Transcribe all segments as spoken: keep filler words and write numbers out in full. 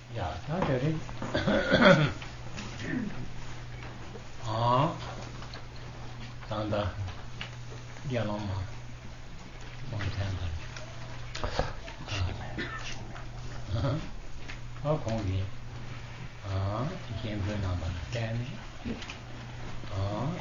Yeah, that's it. Ah, Tanda, Yaloma, Montana. How come we? Ah, came to number ten. Ah,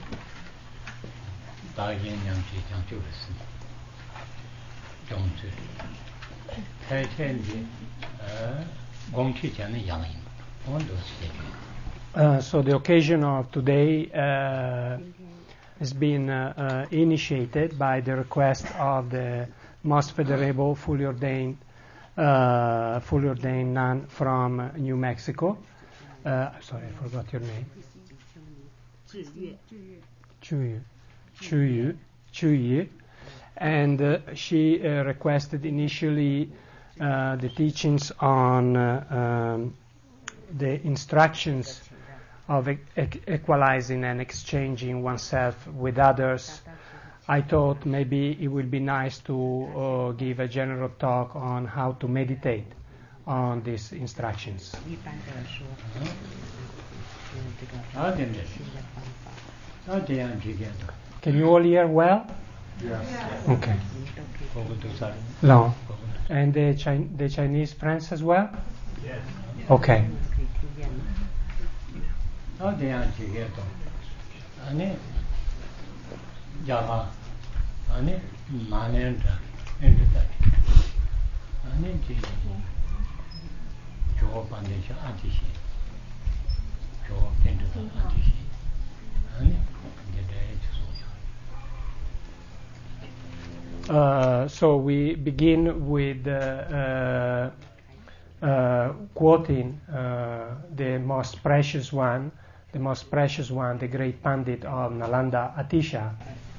Dagen Yang Chi Yang Judas. Don't you? Tai Chen, uh, Gong Chi Chan Yang Yin. One those Uh, so the occasion of today uh, has been uh, uh, initiated by the request of the most venerable, fully ordained, uh, fully ordained nun from uh, New Mexico. Uh, sorry, I forgot your name. Chuyu. Chuyu. Chuyu. And uh, she uh, requested initially uh, the teachings on uh, um, the instructions of e- e- equalizing and exchanging oneself with others. I thought maybe it would be nice to uh, give a general talk on how to meditate on these instructions. Can you all hear well? Yes. Okay. No. And the, Chi- the Chinese friends as well? Yes. Okay. How they are together? Ane Java, Ane Manenda, and that. Ane Job and the Antishi. Job into the Antishi. Ane the day to Uh, so we begin with uh, uh, uh, quoting uh, the most precious one, the most precious one, the great Pandit of Nalanda, Atisha.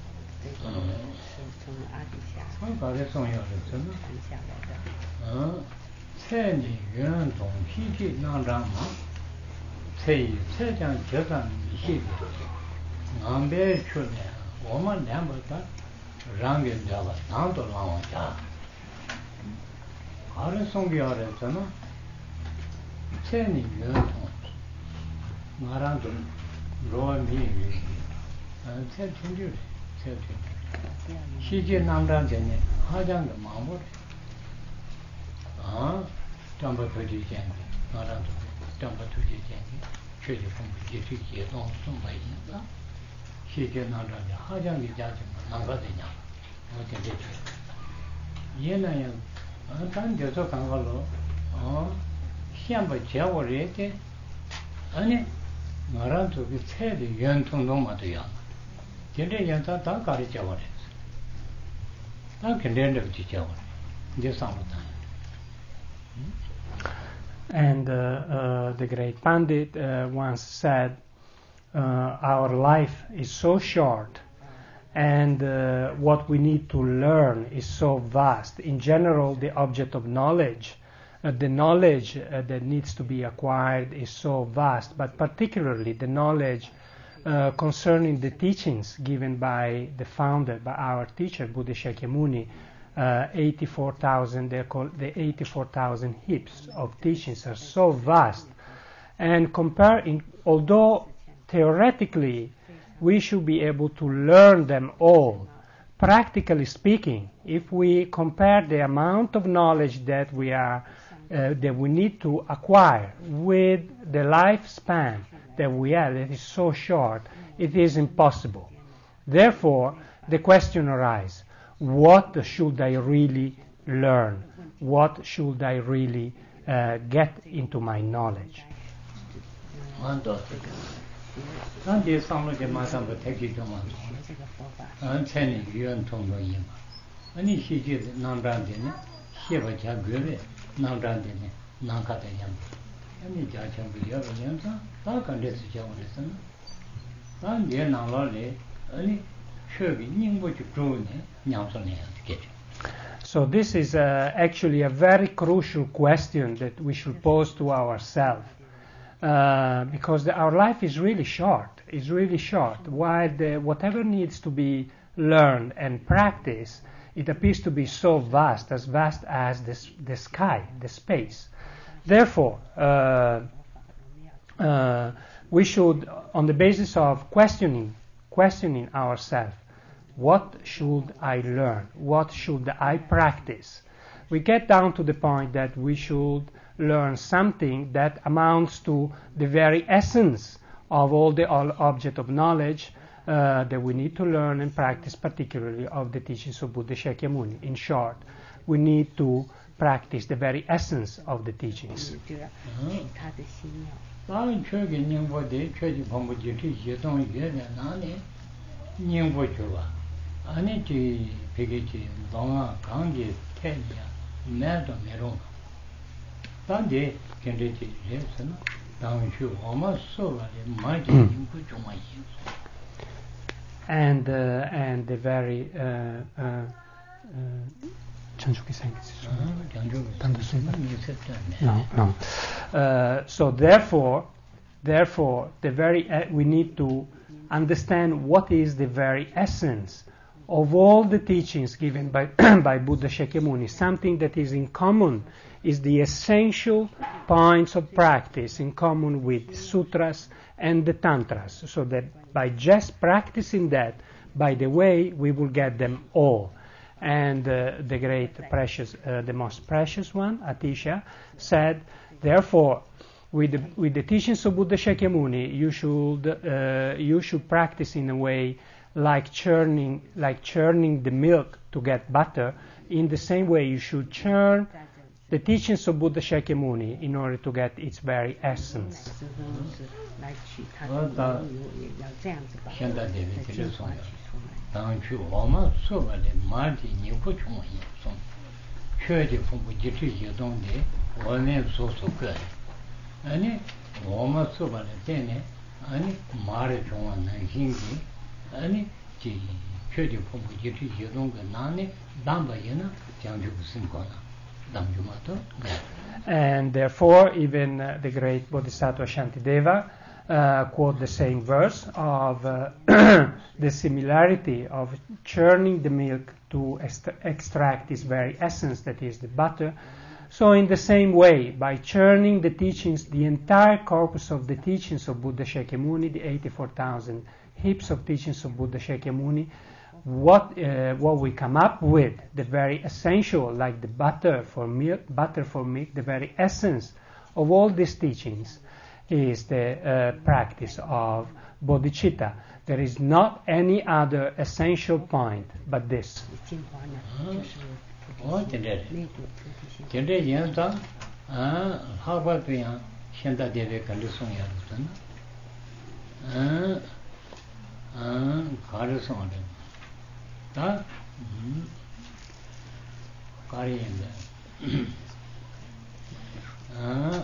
Rangin Java, Nanto Lama Ja. Are Songi Are Sana Cheni Yunton Maranto Roa Mi and said to you, said to you. She did Namdan Jene, Hajang the Mamut. Ah, Tamba Tuji Jangi, Maranto, Tamba Tuji Jangi, Chili from Jitu Yeton, somebody. She did Namdan, Hajang the Jajam, Nangadina. Yena yang tan jozo kangalo oh siamba jawo rete ane ngaran to bi chede yuan tong dong ma de ya jende yan ta ta ka ri jawo re ta kenden de ji jawo je samu ta. And uh, uh, the great Pandit uh, once said, uh, our life is so short and uh, what we need to learn is so vast. In general, the object of knowledge, uh, the knowledge uh, that needs to be acquired is so vast, but particularly the knowledge uh, concerning the teachings given by the founder, by our teacher, Buddha Shakyamuni, uh, eighty-four thousand, they're called the eighty-four thousand hips of teachings are so vast. And comparing, although theoretically we should be able to learn them all. Practically speaking, if we compare the amount of knowledge that we are uh, that we need to acquire with the lifespan that we have, that is so short, it is impossible. Therefore, the question arises: what should I really learn? What should I really uh, get into my knowledge? An de samlo de ma sam ba theki to ma an chen ni yuan tong lo yin ma ani shi ji nam ran de ne xie ba ja gwe be nam ran de ne nang ka de yan ani ja chen bu ya ba yan sa ta kan de su ja wa de san an de nang lo le ani che bi ning bo ju zhou ne nyang so ne ya de ge. So this is uh, actually a very crucial question that we should pose to ourselves. Uh, because the, our life is really short, is really short. While the, whatever needs to be learned and practiced, it appears to be so vast, as vast as this, the sky, the space. Therefore, uh, uh, we should, on the basis of questioning, questioning ourselves, what should I learn? What should I practice? We get down to the point that we should learn something that amounts to the very essence of all the all object of knowledge uh, that we need to learn and practice, particularly of the teachings of Buddha Shakyamuni. In short, we need to practice the very essence of the teachings. And uh, and the very uh, uh, uh, no, no. Uh, so therefore, therefore, the very uh, we need to understand what is the very essence of all the teachings given by by Buddha Shakyamuni. Something that is in common is the essential points of practice in common with sutras and the tantras. So that by just practicing that, by the way, we will get them all. And uh, the great precious, uh, the most precious one, Atisha, said, therefore, with the, with the teachings of Buddha Shakyamuni, you should uh, you should practice in a way like churning like churning the milk to get butter. In the same way, you should churn the teachings of Buddha Shakyamuni in order to get its very essence. And therefore, even uh, the great Bodhisattva Shantideva uh, quote the same verse of uh, the similarity of churning the milk to est- extract its very essence, that is the butter. So in the same way, by churning the teachings, the entire corpus of the teachings of Buddha Shakyamuni, the eighty-four thousand heaps of teachings of Buddha Shakyamuni, what uh, what we come up with, the very essential, like the butter for milk, butter for milk, the very essence of all these teachings is the uh, practice of bodhicitta. There is not any other essential point but this. 다 가리인데 아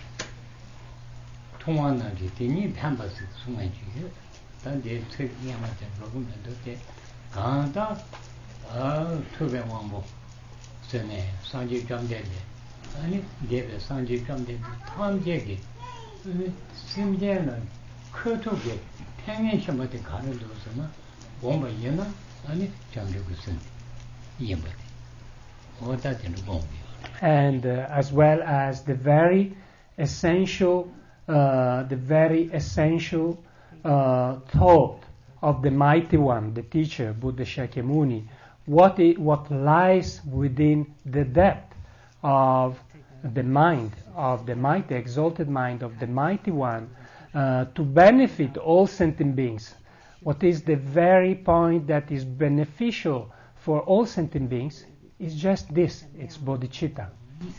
통화나지 되니 편바스 숨어지 단데 책이야마데 로그면도 돼 간다 아 투배왕복 전에 상지 점대데 아니 데베 상지 점대 탐제기 심제는 커토게 탱행 심어데 가는 도서나 bomba yena ani chandu kusen yemba oda den bomba. And uh, as well as the very essential uh, the very essential uh, thought of the mighty one, the teacher Buddha Shakyamuni, what it, what lies within the depth of the mind of the mighty exalted mind of the mighty one uh, to benefit all sentient beings. What is the very point that is beneficial for all sentient beings is just this, it's bodhicitta.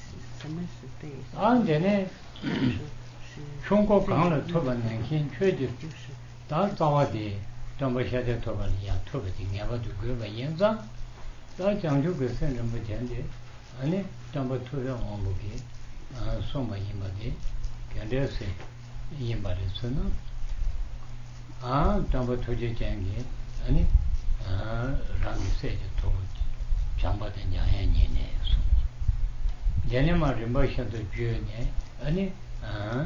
아, 담보 토제 장기 아니 아, 라미세지 또 장바된 야야니네. 얘네만 림바셔도 주네. 아니 아,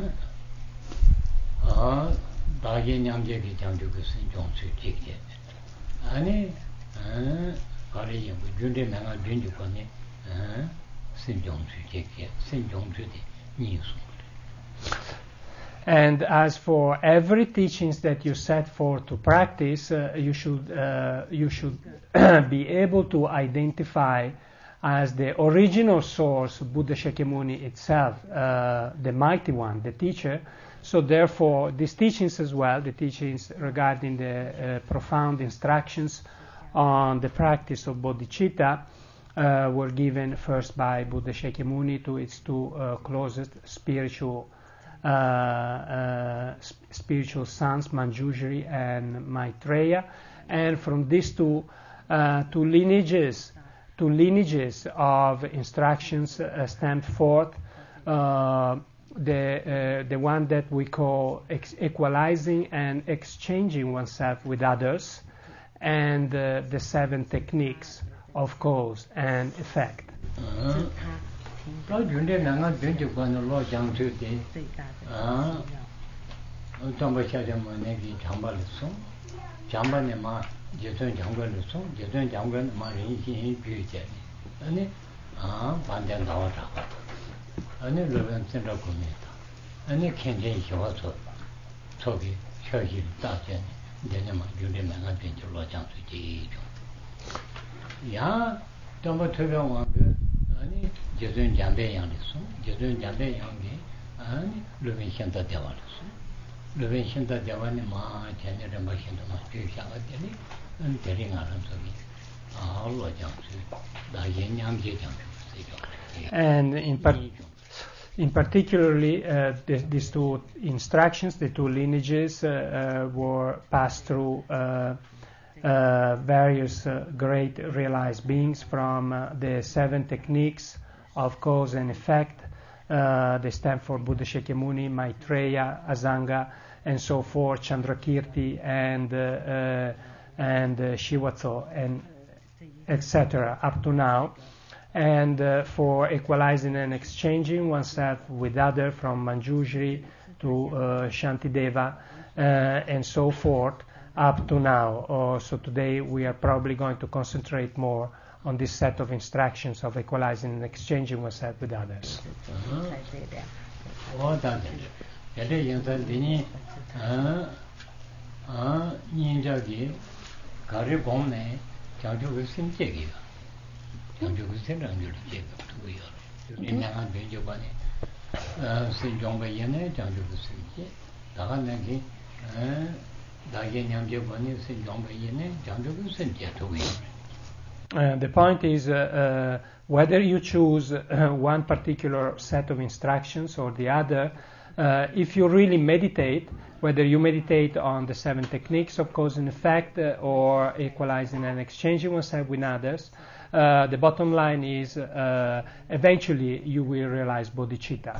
아, 다게 냠제기 장주그 신종수 직계. 아니 아, 가리이 뭐 준대 내가 준주 거네. 아, 신종수 직계. 신종수디 And as for every teachings that you set forth to practice, uh, you should uh, you should be able to identify as the original source Buddha Shakyamuni itself, uh, the mighty one, the teacher. So therefore, these teachings as well, the teachings regarding the uh, profound instructions on the practice of bodhicitta, uh, were given first by Buddha Shakyamuni to its two uh, closest spiritual Uh, uh, sp- spiritual sons, Manjushri and Maitreya, and from these two uh, two lineages, two lineages of instructions uh, stemmed forth uh, the uh, the one that we call ex- equalizing and exchanging oneself with others, and uh, the seven techniques of cause and effect. Uh-huh. 또 준대 나가 된지 관을 로 장주대 아 어떤 찾으면 내기 장발했어 장반에 막 제전 장관했어 제전 장관 막 인신이 비유제 아니 아 반전 나와라 아니 러번 센터 고민다 아니 굉장히 좋아서 저기 처리 다전 내가 막 준대 나가 된지 로 장주지 야 또 특별 왕그 아니 제전 장배 양리소 제전 장배 양이 아니 루빈 현다 대화리소 루빈 현다 대화는 마 전에를 마신다 마 주샤가 되니 은 대링하는 소리 아 로장수 나 연양제 장수 and in par- in particularly uh, the, these two instructions, the two lineages uh, uh, were passed through uh, Uh, various uh, great realized beings from uh, the seven techniques of cause and effect. Uh, they stand for Buddha Shakyamuni, Maitreya, Asanga, and so forth, Chandrakirti, and uh, uh, and uh, Shivatso, and et cetera. Up to now, and uh, for equalizing and exchanging oneself with other, from Manjushri to uh, Shantideva, uh, and so forth. Up to now. Uh, so today we are probably going to concentrate more on this set of instructions of equalizing and exchanging oneself with others. Uh, the point is uh, uh, whether you choose uh, one particular set of instructions or the other, uh, if you really meditate, whether you meditate on the seven techniques of cause and effect uh, or equalizing and exchanging oneself with others, uh, the bottom line is uh, eventually you will realize bodhicitta.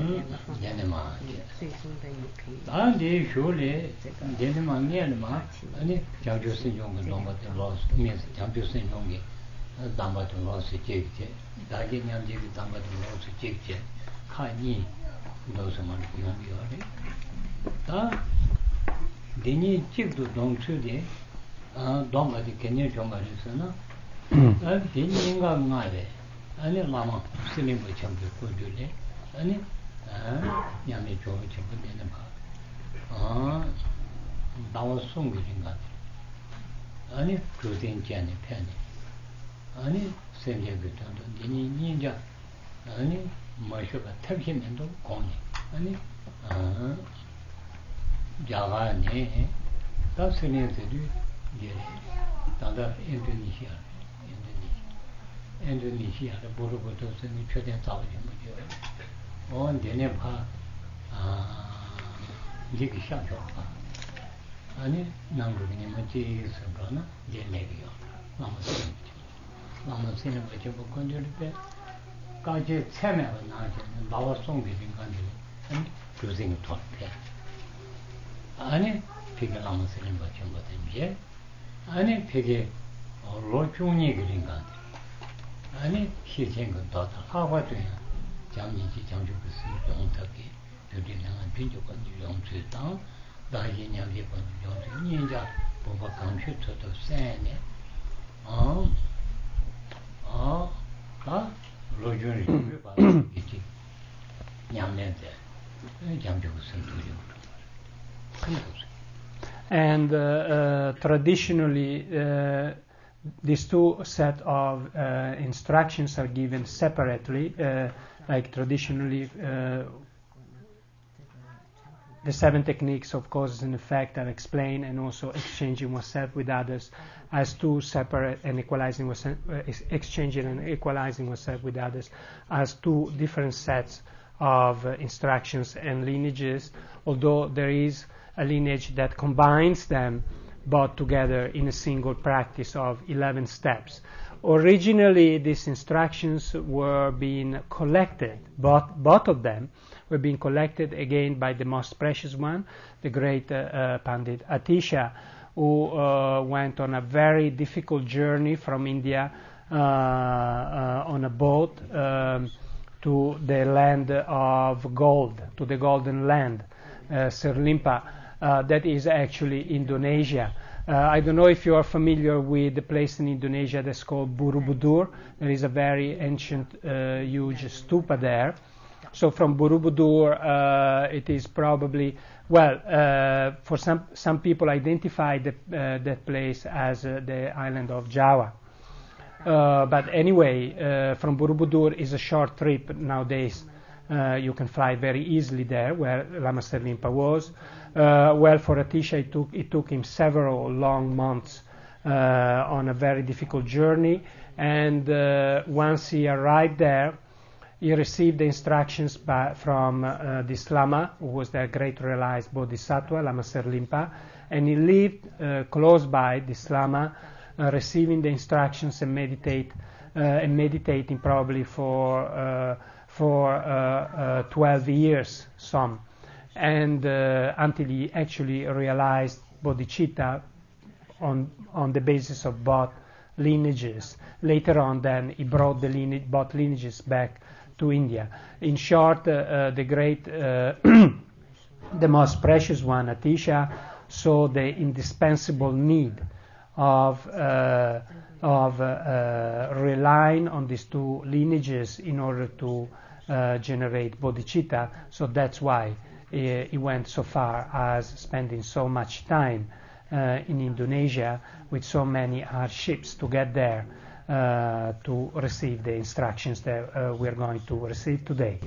아 대인가 나래 아니 라마 스님 참도 고들래 아니 아 냐미 좋은 친구 되는 봐아 나와 송기인가 아니 그된지 아니 편이 아니 생계부터 니니 닌자 아니 마셔가 탑히면도 공이 아니 아 자가네 다 스님들이 예 다다 인도네시아 인도네시아의 보르보도스는 최대 자원이 뭐죠? 어, 내내 봐. 아, 이게 샤쇼가. 아니, 남루니 뭐지 있어서나 이제 내기요. 남았어요. 남았으니 뭐죠? 뭐 건조를 때 까지 체면을 나한테는 나와 송비인 건데. 아니, 교생이 돌대. 아니, 되게 남았으니 뭐죠? 뭐든지. 아니, 되게 어, 로중이 그린 거 같아. 아니 시행은 더 하고도 장이지 장주부스 용탁이 되리는 빈족한 용주당 다이냐게 본 용주 인자 보고 강추도 세네 어 어, 아, 로준이 봐. 이게 냐 And uh, uh, traditionally, uh, these two set of uh, instructions are given separately, uh, like traditionally uh, the seven techniques of causes and effect are explained, and also exchanging oneself with others as two separate, and equalizing oneself, uh, exchanging and equalizing oneself with others as two different sets of uh, instructions and lineages, although there is a lineage that combines them both together in a single practice of eleven steps. Originally, these instructions were being collected, both, both of them were being collected again by the most precious one, the great uh, uh, Pandit Atisha, who uh, went on a very difficult journey from India uh, uh, on a boat um, to the land of gold, to the golden land, uh, Sirlimpa. Uh, that is actually Indonesia. Uh, I don't know if you are familiar with the place in Indonesia that's called Borobudur. There is a very ancient, uh, huge stupa there. So from Borobudur, uh, it is probably, well, uh, for some some people identify the, uh, that place as uh, the island of Java. Uh, but anyway, uh, from Borobudur is a short trip nowadays. Uh, you can fly very easily there, where Lama Sirlimpa was. Uh, well, for Atisha, it took, it took him several long months uh, on a very difficult journey. And uh, once he arrived there, he received the instructions by, from uh, this Lama, who was the great realized Bodhisattva, Lama Sirlimpa, and he lived uh, close by this Lama, uh, receiving the instructions and meditate uh, and meditating probably for uh, for uh, uh, twelve years, some, and uh, until he actually realized bodhicitta on on the basis of both lineages. Later on, then he brought the lineage, both lineages back to India. In short, uh, uh, the great, uh, the most precious one, Atisha, saw the indispensable need of uh, of uh, uh, relying on these two lineages in order to uh, generate bodhicitta. So that's why he, he went so far as spending so much time uh, in Indonesia with so many hardships to get there. Uh, to receive the instructions that uh, we're going to receive today.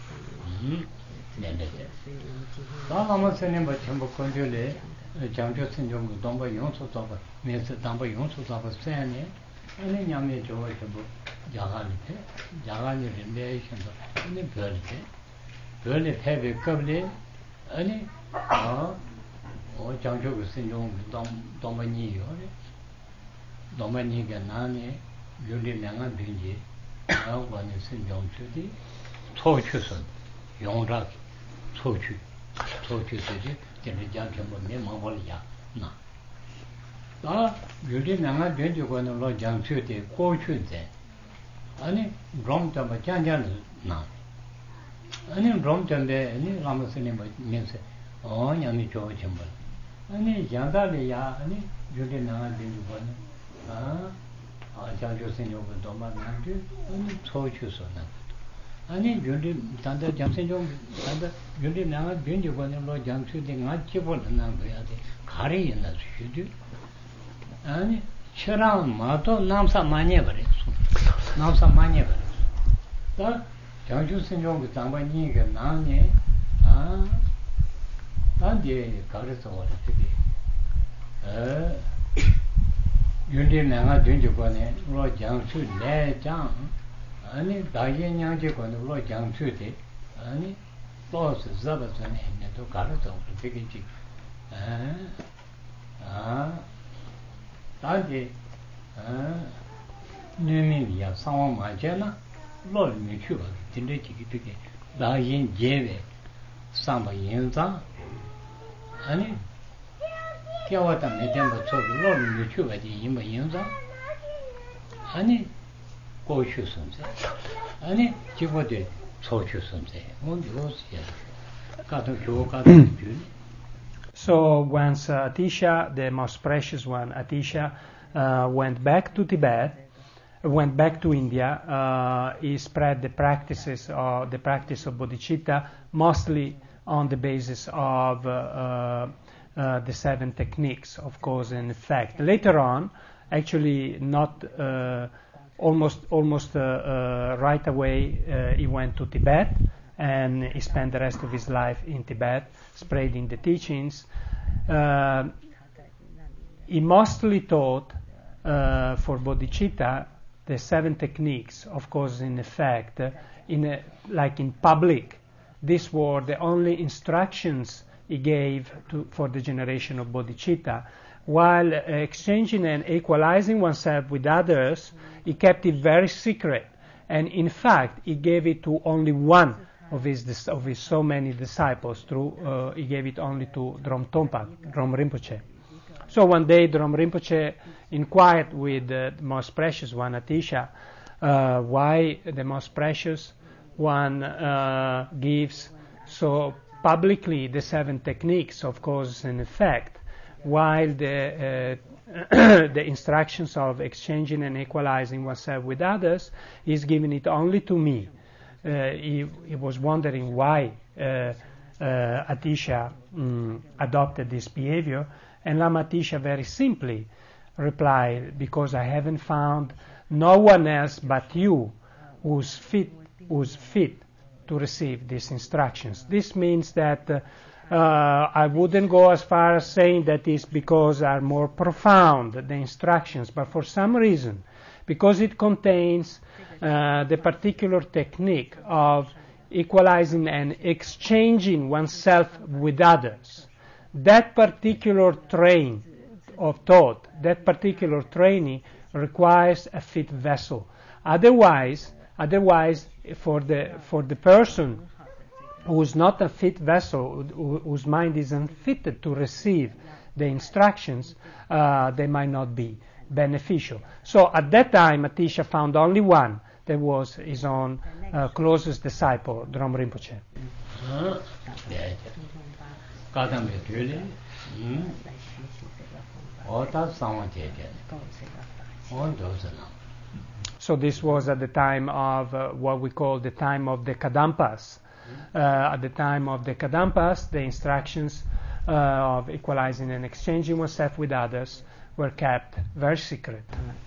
Yuli Nanga Binji, one is in Yong Chudi, Tochuson, Yongrak, Tochu, Tochu City, General Memoria. No. Ah, Yuli Nanga Binji, one of Lord Jang Chudi, Go Chudi. Any Bromton, but Janjan, no. Any Bromton there, any Ramasin means, oh, Yami George. Any Yandalia, any Yuli Nanga Binji, one. Ah. 장조 생존도 도마난데 아니 초추서나 아니 윤리 단다 잠생종 단다 윤리 나가 변조관으로 장추된 같이보는 거야데 가리 있나 수도 아니 처럼 마도 남사 많이 버려 남사 많이 버려 다 장조 생존 장반이가 나네 아 단데 가르쳐 버렸지 에 윤리 내가 된적거네 로 장수 내장 아니 다연양제거네 로 장수대 아니 보스 잡았네 내도 가르쳐 되겠지 아아 단지 아 누미야 상황 맞잖아 로미去吧 진짜 지기 되게 다연 제외 상바 인자 아니 겨와다 내전부 저로 유튜브에 이모 인자 아니 고슈 선생 아니 지고대 초슈 선생 뭔지로스야 가도 교가도 So once uh, Atisha, the most precious one, Atisha, uh, went back to Tibet, went back to India, uh, he spread the practices of the practice of bodhicitta, mostly on the basis of uh, uh, uh, the seven techniques of cause and effect. Later on, actually, not uh, almost almost uh, uh, right away, uh, he went to Tibet, and he spent the rest of his life in Tibet, spreading the teachings. Uh, he mostly taught uh, for bodhicitta the seven techniques of cause and effect, uh, in a, like in public. These were the only instructions he gave to, for the generation of bodhicitta. While uh, exchanging and equalizing oneself with others, he kept it very secret. And in fact, he gave it to only one of his, of his so many disciples. Through, uh, he gave it only to Drom Tompak, Drom Rinpoche. So one day, Drom Rinpoche inquired with uh, the most precious one, Atisha, uh, why the most precious one uh, gives so publicly the seven techniques of cause and effect, while the uh, the instructions of exchanging and equalizing oneself with others is giving it only to me. Uh, he, he was wondering why uh, uh, Atisha um, adopted this behavior, and Lama Atisha very simply replied, because I haven't found no one else but you who's fit, who's fit to receive these instructions. This means that uh, uh, I wouldn't go as far as saying that it's because are more profound, the instructions, but for some reason, because it contains uh, the particular technique of equalizing and exchanging oneself with others. That particular train of thought, that particular training requires a fit vessel. Otherwise, otherwise, for the for the person who is not a fit vessel, who, whose mind is unfitted to receive the instructions, uh, they might not be beneficial. So at that time, Atisha found only one, that was his own uh, closest disciple, Drom Rinpoche. So this was at the time of uh, what we call the time of the Kadampas. Uh, at the time of the Kadampas, the instructions uh, of equalizing and exchanging oneself with others were kept very secret.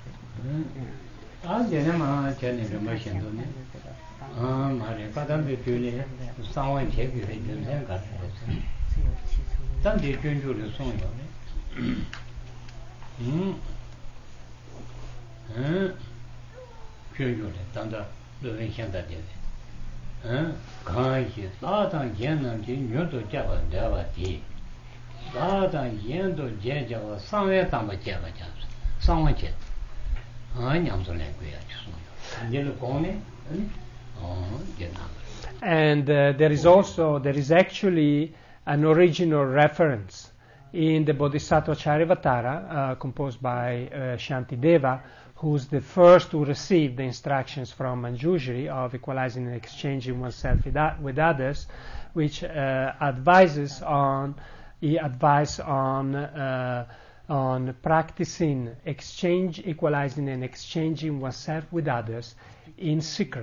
And uh, there is also, there is actually an original reference in the Bodhisattva Charyavatara, uh, composed by uh, Shantideva, who's the first to receive the instructions from Manjushri of equalizing and exchanging oneself with, uh, with others, which uh, advises on, he advises on uh, on practicing exchange, equalizing and exchanging oneself with others in secret.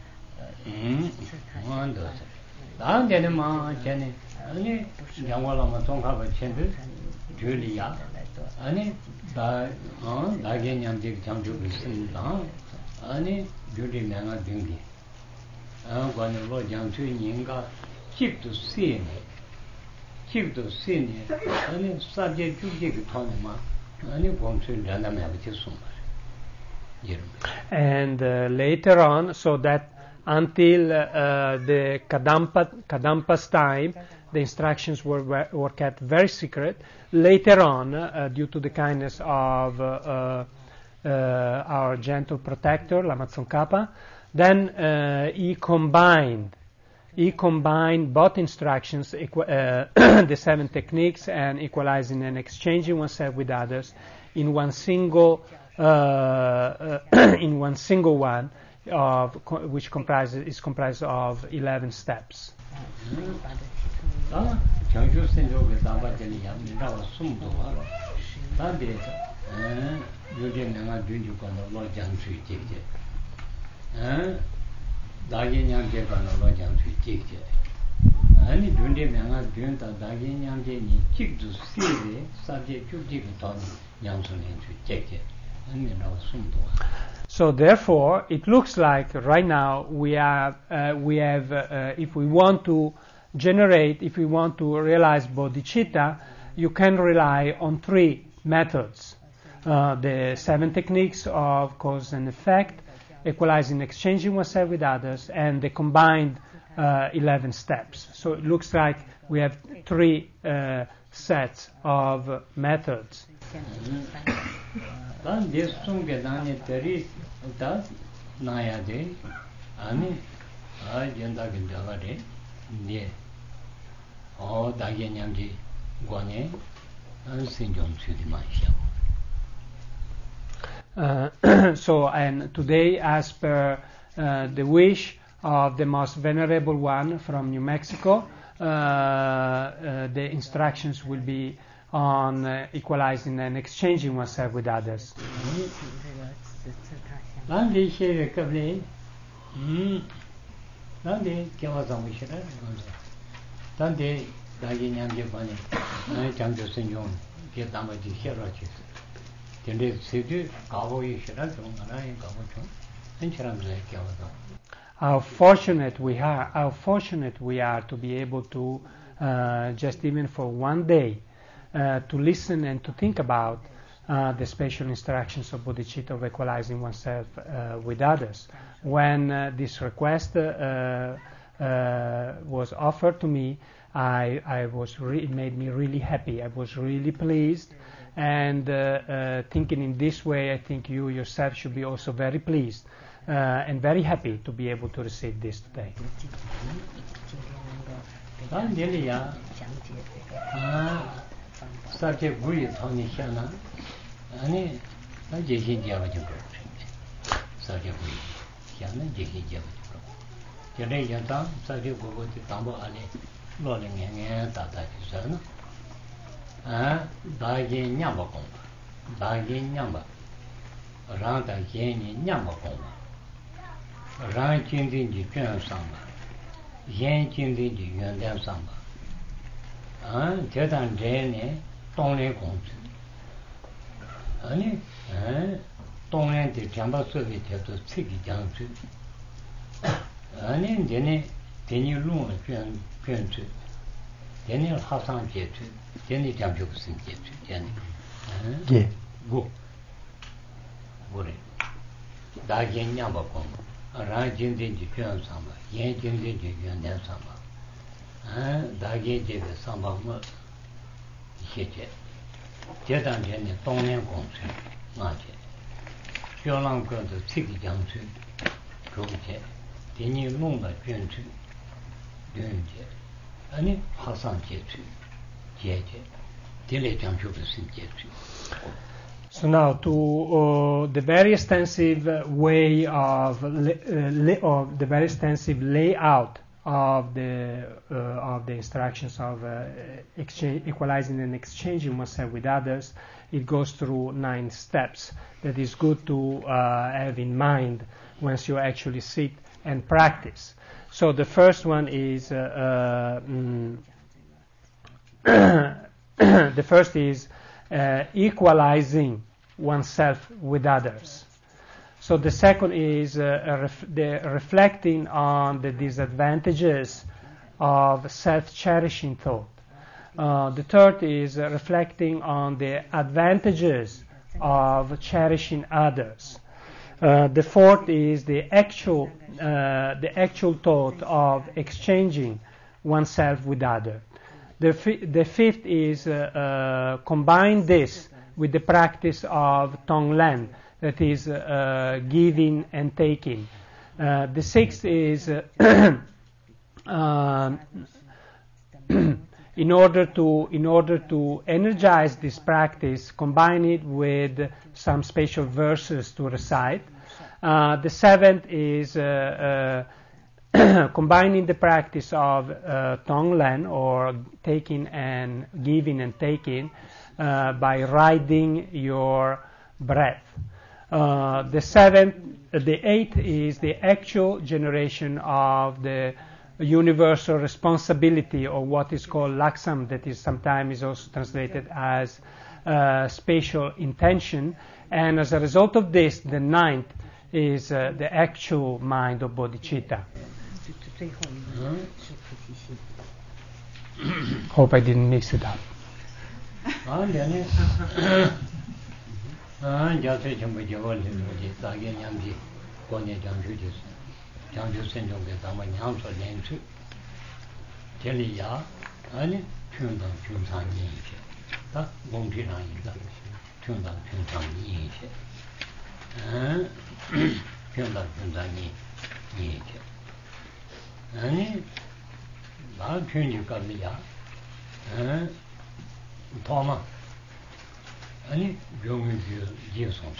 And uh, later on, so that until uh, the Kadampa, Kadampas time, the instructions were, were kept very secret. Later on, uh, due to the kindness of uh, uh, our gentle protector, Lama Tsongkhapa, then uh, he combined He combined both instructions, equ- uh, the seven techniques, and equalizing and exchanging oneself with others in one single, uh, uh, in one single one, of co- which comprises is comprised of eleven steps. eh yode nanga dunju kono lo jangsu jikje eh dagi nyamje kono lo jangsu jikje ani dunde nanga dunta dagi nyamje ni jikdu siwe sabje chukji ko nyamsu nenju jikje ani no sumdo. So therefore, it looks like right now we have, uh, we have uh, if we want to generate, if we want to realize bodhicitta, you can rely on three methods. Uh, the seven techniques of cause and effect, equalizing, exchanging oneself with others, and the combined uh, eleven steps. So it looks like we have three uh, sets of methods. Dan desung ke dane teri ta naya de ani a jenda ke daga de ne o da ye nyam ji gwane an sin jom chu di ma sha. So and today, as per uh, the wish of the most venerable one from New Mexico, uh, uh, the instructions will be on uh, equalizing and exchanging oneself with others. Landi sheve kable hm landi kyawa samu shira landi dagi nyam je bani ai jangjo senjong ge dama ji shira chi tende sedu gawo yi shira dong na yin gawo chong en charam le kyawa da. How fortunate we are! How fortunate we are to be able to uh, just even for one day uh, to listen and to think about uh, the special instructions of bodhicitta of equalizing oneself uh, with others. When uh, this request uh, uh, was offered to me, I, I was re- it made me really happy. I was really pleased, and uh, uh, thinking in this way, I think you yourself should be also very pleased. Uh, and very happy to be able to receive this today. Rang jing ding ji juan samba, yan jing ding ji yuan dian samba. Ah, jie dan zhe ne, dong lian gong zhi. Ani, ah, dong lian di jiangba sui wei jie du ci gi jiang zhi. Ani, jie deni lung juan juan zhi. Jie ha sang jie zhi, jie jiang zhu sin jie zhi, jie ni. Jie. Gu. Gu re. Da yin nyang ba gong. Rang jing ding ji juan samba, yan jing ding ji yuan dian samba. Ah, da yin jie ge samba mo xie jie. Jie dan jie ne dong lian gong zhi, ma jie. Xiao lang ge de ci gi jiang zhi, zhou jie. Di ni lung de juan zhi, yuan jie. Ani ha sang jie zhi, jie jie. Di le jiang zhu de sin jie zhi. So now to uh, the very extensive way of, la- uh, la- of the very extensive layout of the uh, of the instructions of uh, exchange, equalizing and exchanging oneself with others, it goes through nine steps. That is good to uh, have in mind once you actually sit and practice. So the first one is uh, uh, mm, the first is uh, equalizing oneself with others. So the second is uh, ref- the reflecting on the disadvantages of self-cherishing thought. Uh, the third is uh, reflecting on the advantages of cherishing others. Uh, the fourth is the actual uh, the actual thought of exchanging oneself with others. The, fi- the fifth is uh, uh, combine this with the practice of Tonglen, that is uh, giving and taking. Uh, the sixth is uh, uh, in order to in order to energize this practice, combine it with some special verses to recite. Uh, the seventh is uh, uh, combining the practice of uh, Tonglen, or taking and giving and taking, uh, by riding your breath. Uh, the seventh, the eighth is the actual generation of the universal responsibility, or what is called laksam, that is sometimes also translated as uh, spatial intention. And as a result of this, the ninth is uh, the actual mind of bodhicitta. Hope I didn't mix it up. 아니 나 편이 갑니다. 에 도마 아니 병이 지어서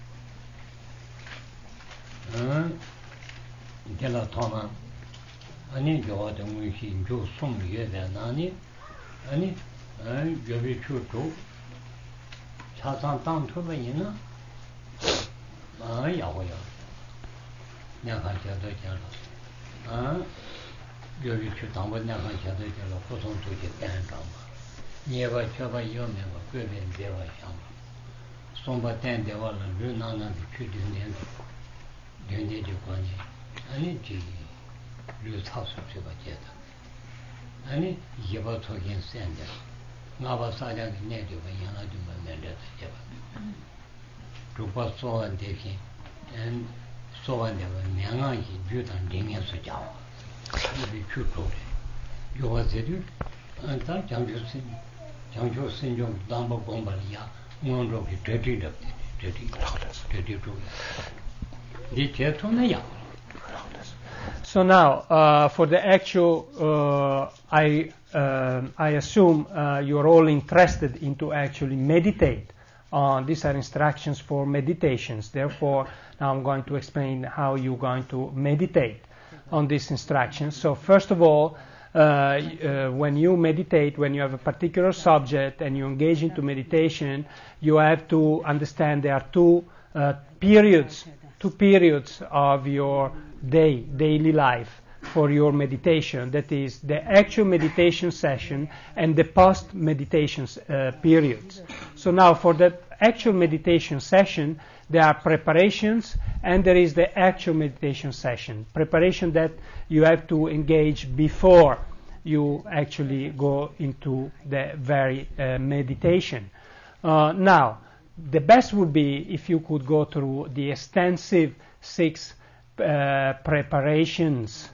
에 이제라 도마 아니 저한테 무슨 좀 숨게 되나니 아니 에 여기 추도 차상 땅 투면이나 아 야고요 내가 저도 저도 아 여기 주 당번 내가 저도 저도 고통 두개 땡다 니가 쳐봐 요면가 그변 대화 상 손바 땡대와는 르나나 주드는 연대지 관계 아니 지 르타서 제가 제다 아니 예바 토긴 센데 나바 사장 내도 양아 좀 만들다 제가 두바 소한 대신 엔 소한 대는 양아기 주단 링에서 자와 이 주도래 요가제도 안타 장주신 장주신 좀 담보 공부리야 뭔로기 되디다 되디 되디도 이 제토네야. So now, uh, for the actual, uh, I uh, I assume uh, you're all interested into actually meditate. Uh, these are instructions for meditations. Therefore, now I'm going to explain how you're going to meditate on these instructions. So first of all, uh, uh, when you meditate, when you have a particular subject and you engage into meditation, you have to understand there are two uh, periods, two periods of your day, daily life for your meditation. That is the actual meditation session and the post-meditation uh, periods. So now for the actual meditation session, there are preparations and there is the actual meditation session. Preparation that you have to engage before you actually go into the very uh, meditation. Uh, now, the best would be if you could go through the extensive six uh, preparations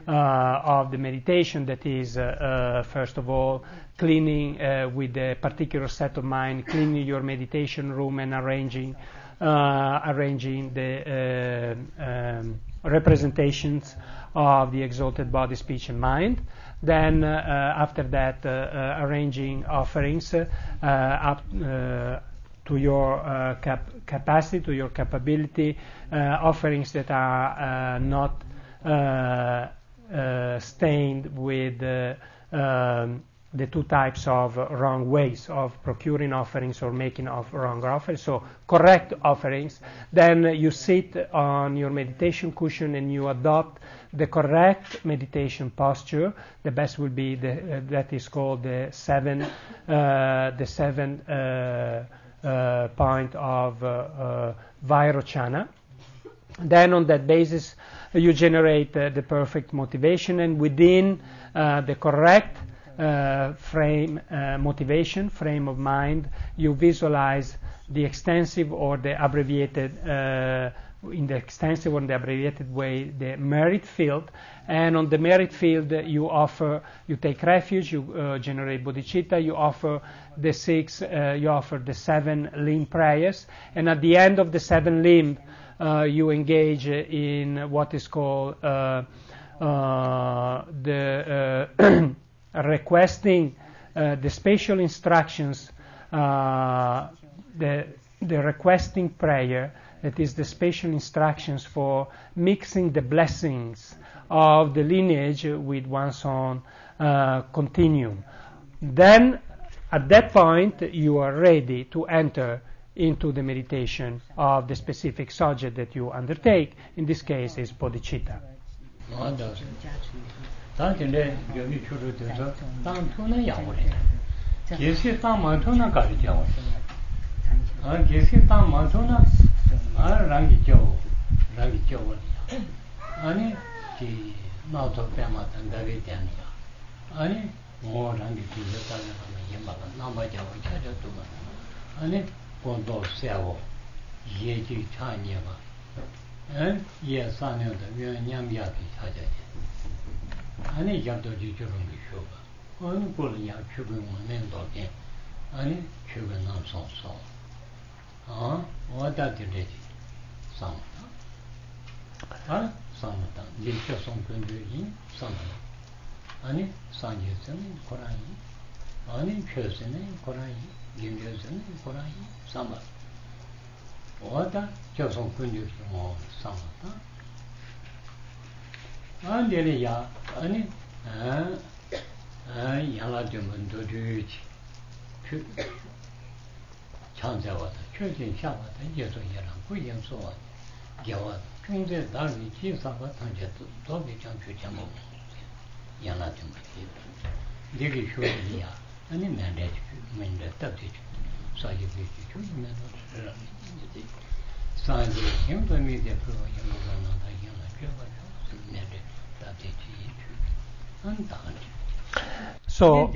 uh, of the meditation. That is, uh, uh, first of all, cleaning uh, with a particular set of mind, cleaning your meditation room and arranging uh, arranging the uh, um, representations of the exalted body, speech, and mind. Then, uh, after that, uh, uh, arranging offerings uh, up uh, to your uh, cap- capacity, to your capability, uh, offerings that are uh, not uh, uh, stained with uh, um, the two types of wrong ways of procuring offerings or making of wrong offerings, so correct offerings. Then uh, you sit on your meditation cushion and you adopt the correct meditation posture. The best will be the, uh, that is called the seven, uh, the seven uh, uh, point of uh, uh, Vairochana. Then on that basis, you generate uh, the perfect motivation, and within uh, the correct Uh, frame uh, motivation, frame of mind, you visualize the extensive or the abbreviated, uh, in the extensive or the abbreviated way, the merit field, and on the merit field uh, you offer, you take refuge, you uh, generate bodhicitta, you offer the six, uh, you offer the seven limb prayers, and at the end of the seven limb, uh, you engage in what is called uh, uh, the uh, requesting uh, the special instructions, uh, the the requesting prayer, that is the special instructions for mixing the blessings of the lineage with one's own uh, continuum. Then, at that point, you are ready to enter into the meditation of the specific subject that you undertake. In this case, is bodhicitta. more than the physical number and Kondo Savo, Yeji Chanyava, and yes, I know the Yamyaki Haja. Any Yato Jurumi Sugar, only pulling out sugar and talking, any sugar non so so. Ah, what that you did? Some. Ah, some of them. They just on Kundu, some. Ani Sanjay Korai, Ani Person Korai, Yinjun Korai, Summer. Water just on Kundu or Summer. And Delia, Ani, Yala Juman to do Chanza, Church in Shabbat, and Yeso Yaran, Queen so on. Jawad, King the Darby, Chief Sabbath, and Jet, Dobby Champion Jamo. Yana to my Digi Shuria, and in mandate, Menda Tabit, so you be two men. Signs of him to me, the pro, you know, another Yana, mandate Tabit, so,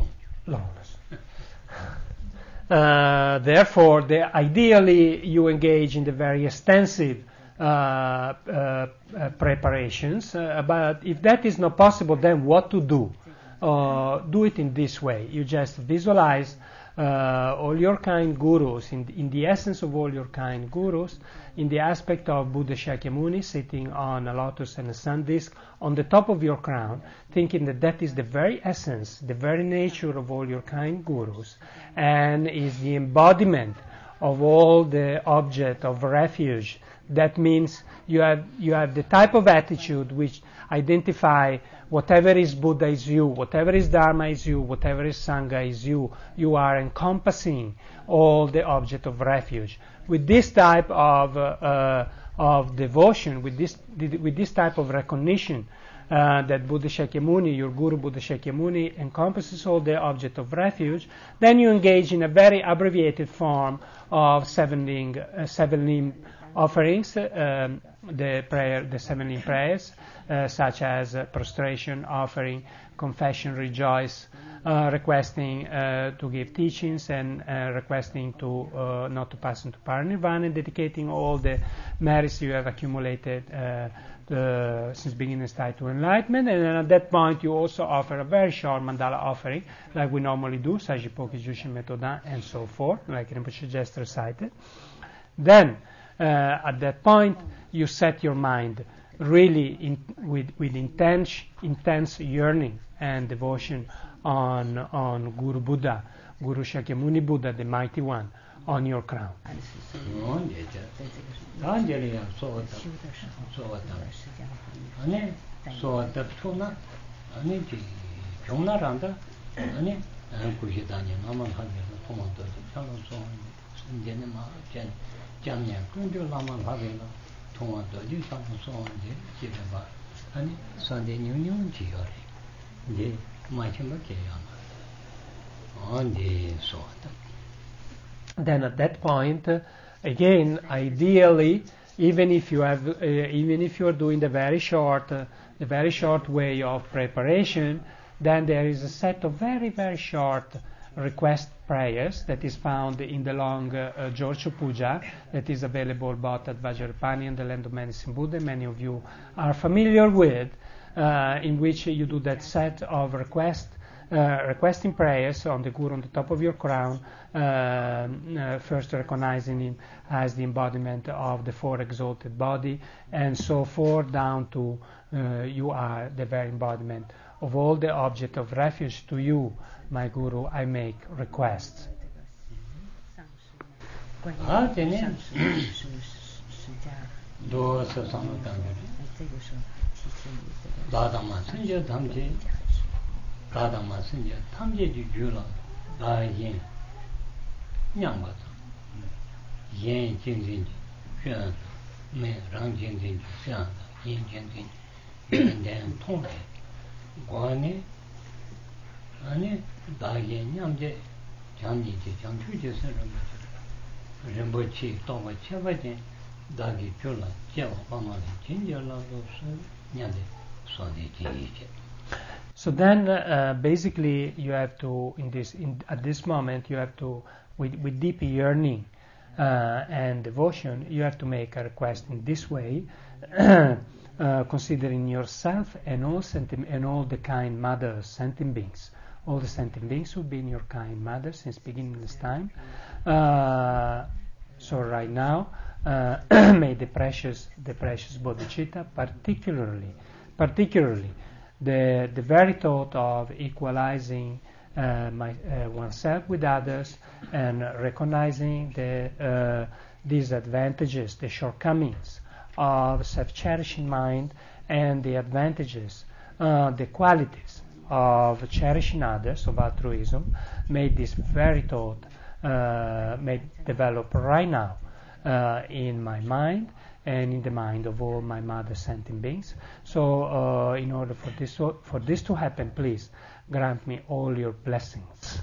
uh, therefore, the, ideally, you engage in the very extensive Uh, uh, uh, preparations, uh, but if that is not possible, then what to do? Uh, do it in this way. You just visualize uh, all your kind gurus, in the, in the essence of all your kind gurus, in the aspect of Buddha Shakyamuni sitting on a lotus and a sun disk on the top of your crown, thinking that that is the very essence, the very nature of all your kind gurus, and is the embodiment of all the object of refuge. That means you have you have the type of attitude which identify whatever is Buddha is you, whatever is Dharma is you, whatever is Sangha is you. You are encompassing all the object of refuge. With this type of uh, uh, of devotion, with this with this type of recognition uh, that Buddha Shakyamuni, your Guru Buddha Shakyamuni, encompasses all the object of refuge, then you engage in a very abbreviated form of seven ling, uh, seven limb offerings, uh, um, the prayer, the seven limb prayers, uh, such as uh, prostration, offering, confession, rejoice, uh, requesting uh, to give teachings, and uh, requesting to uh, not to pass into paranirvana, and dedicating all the merits you have accumulated uh, the, since beginning state to enlightenment. And then at that point, you also offer a very short mandala offering, like we normally do, Sajipoki, Jushin, Metodin, and so forth, like Rinpoche just recited. Then, Uh, at that point, you set your mind really in, with, with intense, intense yearning and devotion on, on Guru Buddha, Guru Shakyamuni Buddha, the Mighty One, on your crown. Jamnya kundu lama bhavela thonga doji samu soanje jireba ani sande nyunyu jiyore je machimba keyana ande soata. Then at that point, uh, again, ideally, even if you have, uh, even if you are doing the very short, uh, the very short way of preparation, then there is a set of very very short request prayers that is found in the long uh, uh, Jorcho Puja that is available both at Vajrapani and the Land of Medicine Buddha. Many of you are familiar with, uh, in which you do that set of request, uh, requesting prayers on the Guru on the top of your crown, uh, uh, first recognizing him as the embodiment of the four exalted body, and so forth down to uh, you are the very embodiment of all the object of refuge. To you, my Guru, I make requests. Ah, tene. Do sa sama tamje. Dada ma sinje tamje. Dada ma sinje tamje ji jula. da yin nyang ba yin jing jing xuan me rang jing jing xiang yin jing jing yuan dian tong de guan ne ane da yin nyang je jiang ji ji jiang chu ji sen ren rinpo chi tong ba che ba jin da gi ju la jie wa ba ma de jin jie la do su nyang de so de ji yi je. So then, uh, basically, you have to, in this, in, at this moment, you have to, with, with deep yearning uh, and devotion, you have to make a request in this way, uh, considering yourself and all senti- and all the kind mothers, sentient beings. All the sentient beings will be in your kind mother since beginningless time. Uh, so right now, uh, may the precious, the precious bodhicitta, particularly, particularly. The, the very thought of equalizing uh, my, uh, oneself with others and recognizing the uh, disadvantages, the shortcomings of self-cherishing mind and the advantages, uh, the qualities of cherishing others, of altruism, made this very thought uh, may develop right now uh, in my mind and in the mind of all my mother sentient beings. So uh, in order for this for this to happen, please grant me all your blessings.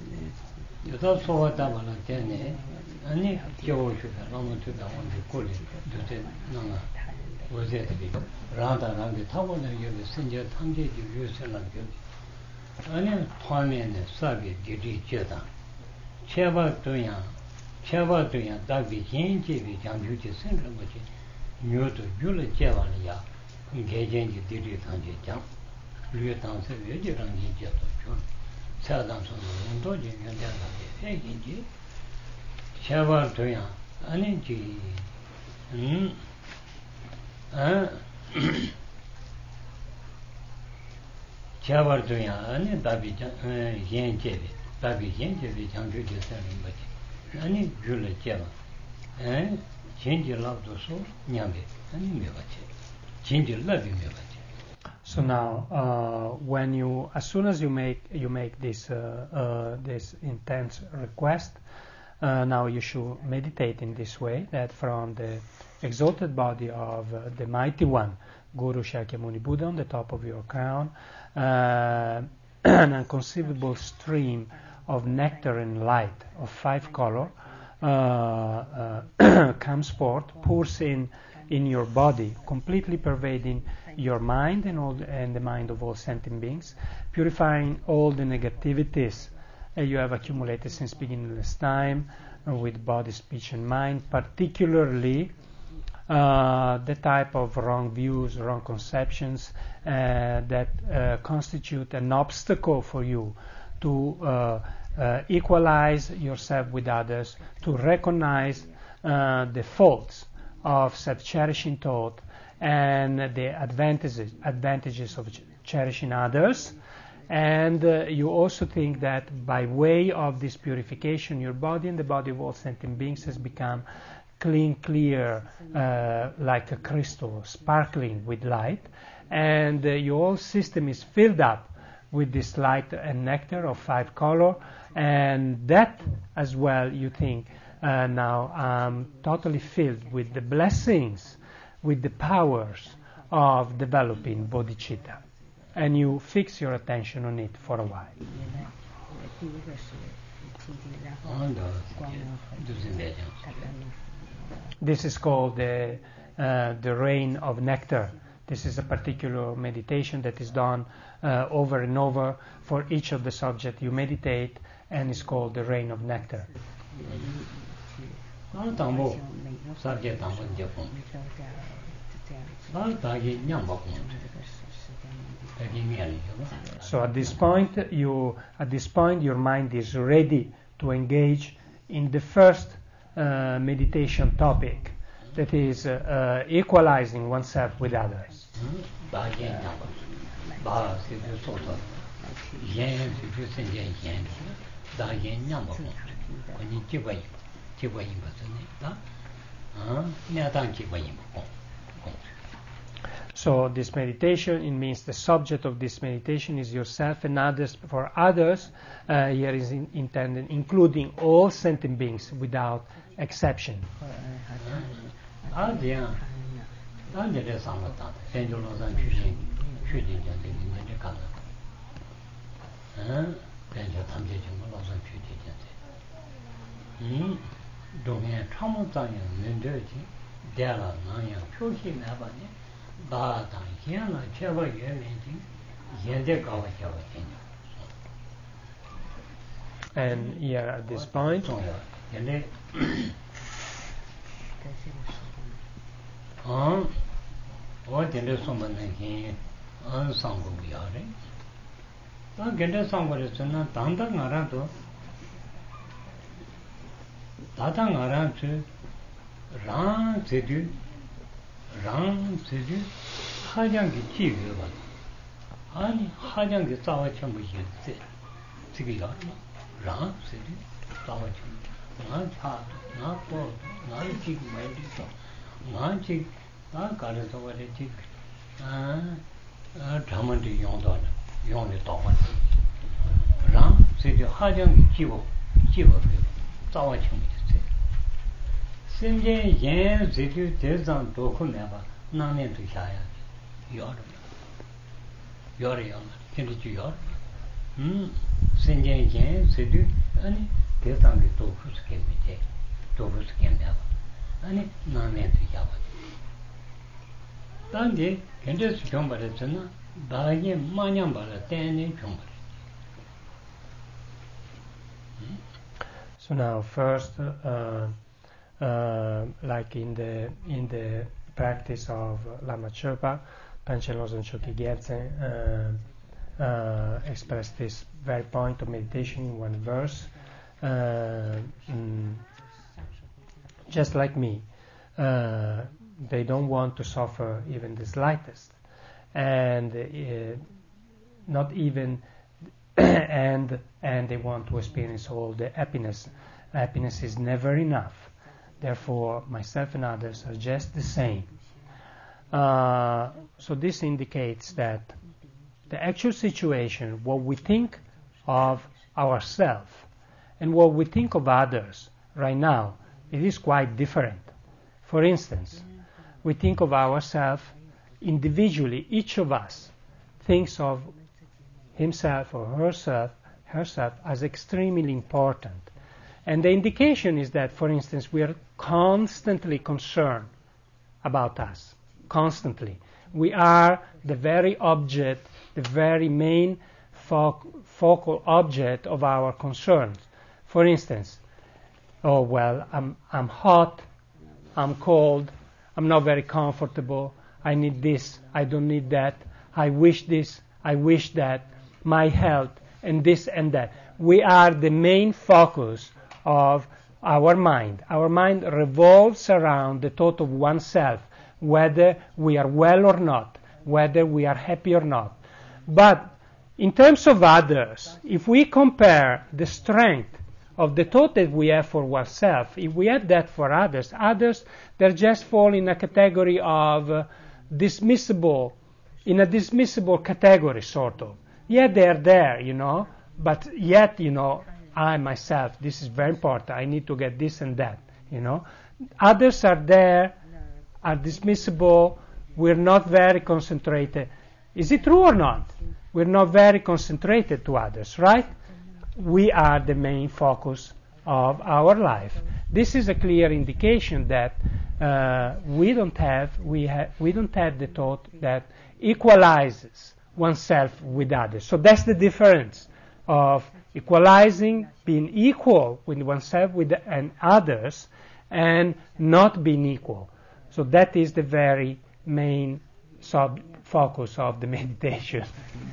chewa tuya dagbi yin jebi jangyu je sen rama je nyo to yula jewa la ya ge jen ji diri tang je jang lue tang se we je rang yin je to chun cha dang so no to je yan ja da je he yin je chewa tuya ani ji hm a chewa tuya ani dagbi yin jebi dagbi yin jebi jangyu je sen rama je 아니 줄을 제가 에 진지랍도 소 냐게 아니 메바체 진지랍이 메바체. So now uh, when you as soon as you make you make this uh, uh, this intense request, uh, now you should meditate in this way, that from the exalted body of uh, the mighty one Guru Shakyamuni Buddha on the top of your crown, uh, an inconceivable stream of nectar and light of five color uh, uh, comes forth, pours in in your body, completely pervading your mind and all the, and the mind of all sentient beings, purifying all the negativities uh, you have accumulated since beginningless time uh, with body, speech, and mind, particularly uh, the type of wrong views, wrong conceptions uh, that uh, constitute an obstacle for you to uh, uh, equalize yourself with others, to recognize uh, the faults of self-cherishing thought and the advantages advantages of ch- cherishing others. And uh, you also think that by way of this purification, your body and the body of all sentient beings has become clean, clear, uh, like a crystal, sparkling with light, and uh, your whole system is filled up with this light and nectar of five color, and that as well you think, uh, now I'm totally filled with the blessings, with the powers of developing bodhicitta, and you fix your attention on it for a while. This is called the uh, the rain of nectar. This is a particular meditation that is done uh, over and over for each of the subject you meditate, and is called the rain of nectar. So at this point, you at this point your mind is ready to engage in the first uh, meditation topic, that is uh, uh, equalizing oneself with others. So this meditation, it means the subject of this meditation is yourself and others. For others, uh, here is in, intended, including all sentient beings without exception. And here at this point, Rang Sedu, Rang Sedu, Hajangi Chivu, Hani Hajangi Sawacham, Sigil, Rang Sedu, Sawacham, not hard, not bold, not a chick, my dear, not chick, not colors over a chick, ah, Tamandi Yondon, Yondi Toman, Rang Sedu, Hajangi Chivu, Chivu, Sawacham. Sinje yen zidu dezan doku neba nanen tu shaya yor yor yor kendi chu yor hm sinje yen zidu ani dezan ge doku skemi te doku skemi neba ani nanen tu shaya tande kendi su chombare tsena baye manyam bala tene chombare. So now first uh, Uh, like in the in the practice of Lama Chöpa, Panchen Losang Chökyi Gyaltsen uh, uh, expressed this very point of meditation in one verse. Uh, mm, just like me, uh, they don't want to suffer even the slightest, and uh, not even and and they want to experience all the happiness. Happiness is never enough. Therefore, myself and others are just the same. Uh, so this indicates that the actual situation, what we think of ourselves and what we think of others right now, it is quite different. For instance, we think of ourselves individually. Each of us thinks of himself or herself, herself as extremely important. And the indication is that, for instance, we are constantly concerned about us. Constantly. We are the very object, the very main fo- focal object of our concerns. For instance, oh, well, I'm, I'm hot, I'm cold, I'm not very comfortable, I need this, I don't need that, I wish this, I wish that, my health, and this and that. We are the main focus of our mind. Our mind revolves around the thought of oneself, whether we are well or not, whether we are happy or not. But in terms of others, if we compare the strength of the thought that we have for oneself, if we have that for others, others, they just fall in a category of uh, dismissible, in a dismissible category, sort of. Yeah, they're there, you know, but yet, you know, I myself, this is very important, I need to get this and that, you know. Others are there, are dismissible, we're not very concentrated. Is it true or not? We're not very concentrated to others, right? We are the main focus of our life. This is a clear indication that uh, we don't have we ha- we don't have the thought that equalizes oneself with others. So that's the difference of equalizing, being equal with oneself with the, and others, and not being equal. So that is the very main sub focus of the meditation.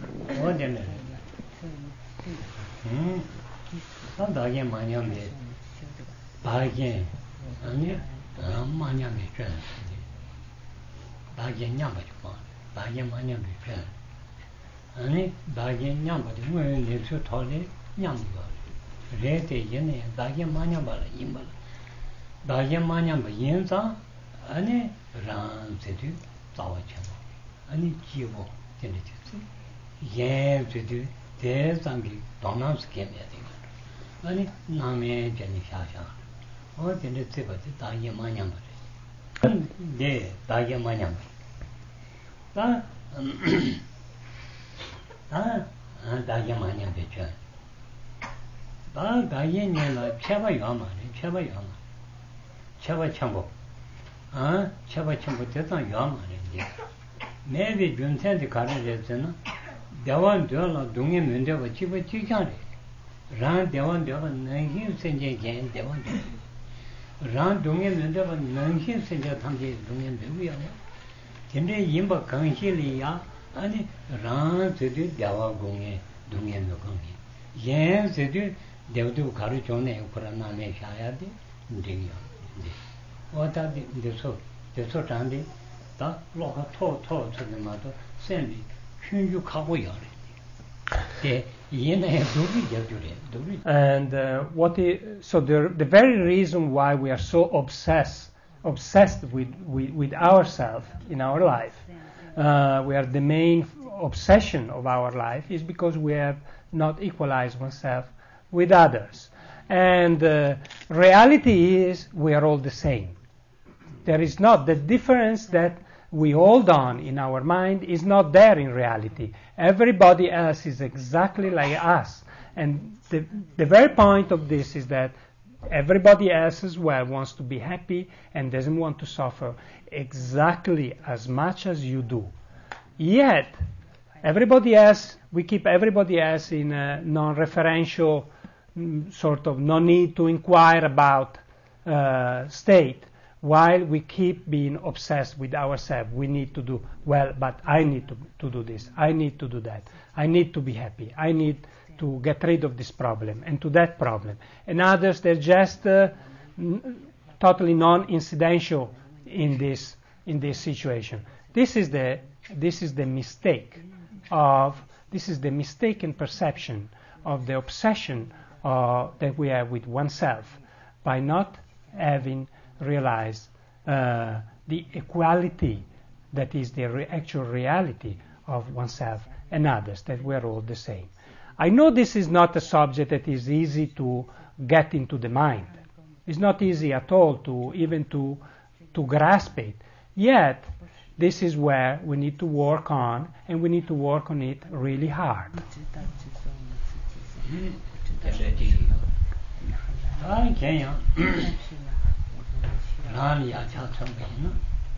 아니 다게 냠바디 뭐에 내서 털에 냠바 레테 얘네 다게 마냠바라 임바 다게 마냠바 인자 아니 란세디 자와체 아니 기보 되는지 예 저도 대상기 동남스 게임이야 아니 남의 전이 샤샤 어 근데 제가지 다이 마냥 그래 네 다이 마냥 다 아, 다이 마냥 되죠 다 다이 년에 쳐봐 요마네 쳐봐 요마 쳐봐 참고 아 쳐봐 참고 대상 요마네 이제 내비 준센데 가르쳤잖아 대원 되어라 동에 면대가 집에 지장래 ran dewan dewan nanghin senje gen dewan ran dongye mendewa nanghin senje tamje dongye meguya tende yimba gangshi li ya ani ran zedu dewa gongye dongye megungi yen zedu devdu garu chone ukura name shaya de ndingya oda de deso deso tande da loka to to chone ma to senbi kyunju kago yare de And uh, what is, so the, the very reason why we are so obsessed obsessed with, with, with ourselves in our life, uh, we are the main obsession of our life is because we have not equalized oneself with others. And uh, reality is we are all the same. There is not the difference that we hold on in our mind is not there in reality. Everybody else is exactly like us. And the, the very point of this is that everybody else as well wants to be happy and doesn't want to suffer exactly as much as you do. Yet, everybody else, we keep everybody else in a non-referential mm, sort of no need to inquire about uh, state. While we keep being obsessed with ourselves, we need to do, well, but I need to, to do this, I need to do that, I need to be happy, I need to get rid of this problem and to that problem. And others, they're just uh, n- totally non-incidental in this, in this situation. This is the, this is the mistake of, this is the mistaken perception of the obsession uh, that we have with oneself by not having realize uh, the equality that is the re- actual reality of oneself and others, that we're all the same. I know this is not a subject that is easy to get into the mind. It's not easy at all to even to to grasp it. Yet, this is where we need to work on, and we need to work on it really hard. rāni yācā tsāmbi nā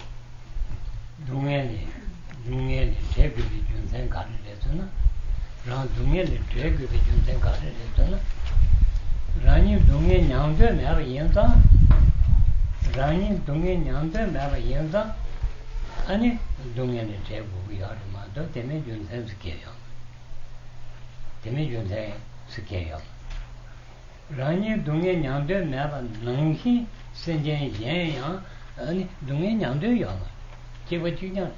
dungē nī dungē nī tē gubī jūnsēn kārī rē sō nā rāni dungē nī tē gubī jūnsēn kārī rē sō nā rāni dungē nyāngdē mē rā yēnsā rāni dungē nyāngdē mē rā yēnsā āni dungē nī tē gubī yārī mā tō tēmē jūnsēn sī kē yō tēmē jūnsēn sī kē yō rāni dungē nyāngdē mē rā nānghi senjen yen yang ani dungye nyangde yang jeba jinyang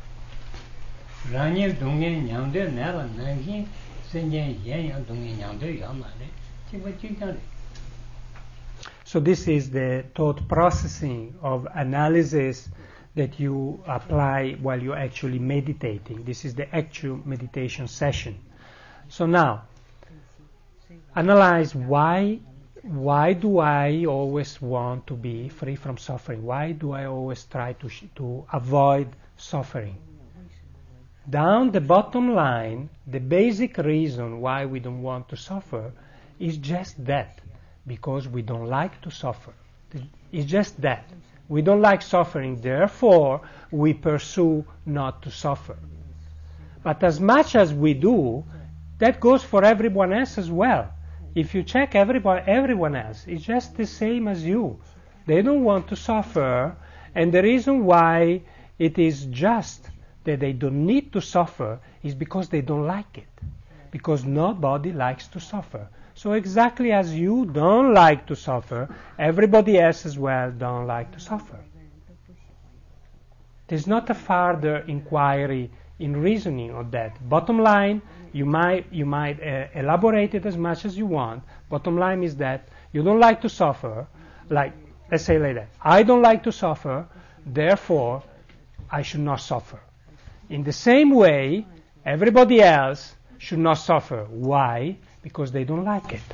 ranye dungye nyangde mera nanghi senjen yen yang dungye nyangde yang ma le jeba jinyang. So this is the thought processing of analysis that you apply while you're actually meditating. This is the actual meditation session. So now analyze why Why do I always want to be free from suffering? Why do I always try to sh- to avoid suffering? Down the bottom line, the basic reason why we don't want to suffer is just that, because we don't like to suffer. It's just that. We don't like suffering, therefore we pursue not to suffer. But as much as we do, that goes for everyone else as well. If you check everyone, everyone else, it's just the same as you. They don't want to suffer, and the reason why it is just that they don't need to suffer is because they don't like it. Because nobody likes to suffer. So exactly as you don't like to suffer, everybody else as well don't like to suffer. There's not a further inquiry in reasoning on that. Bottom line, you might you might uh, elaborate it as much as you want. Bottom line is that you don't like to suffer. Like, let's say like that. I don't like to suffer, therefore I should not suffer. In the same way, everybody else should not suffer. Why? Because they don't like it.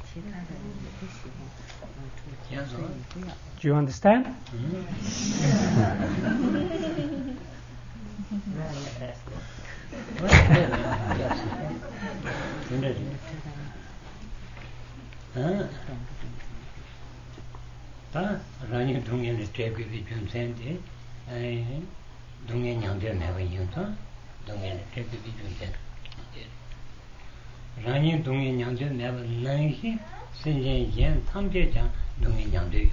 Do you understand? 다 라니 동행의 대비비 준센데 에 동행 양들 내가 인다 동행의 대비비 준센 라니 동행 양들 내가 난히 신진연 탐제장 동행 양들이요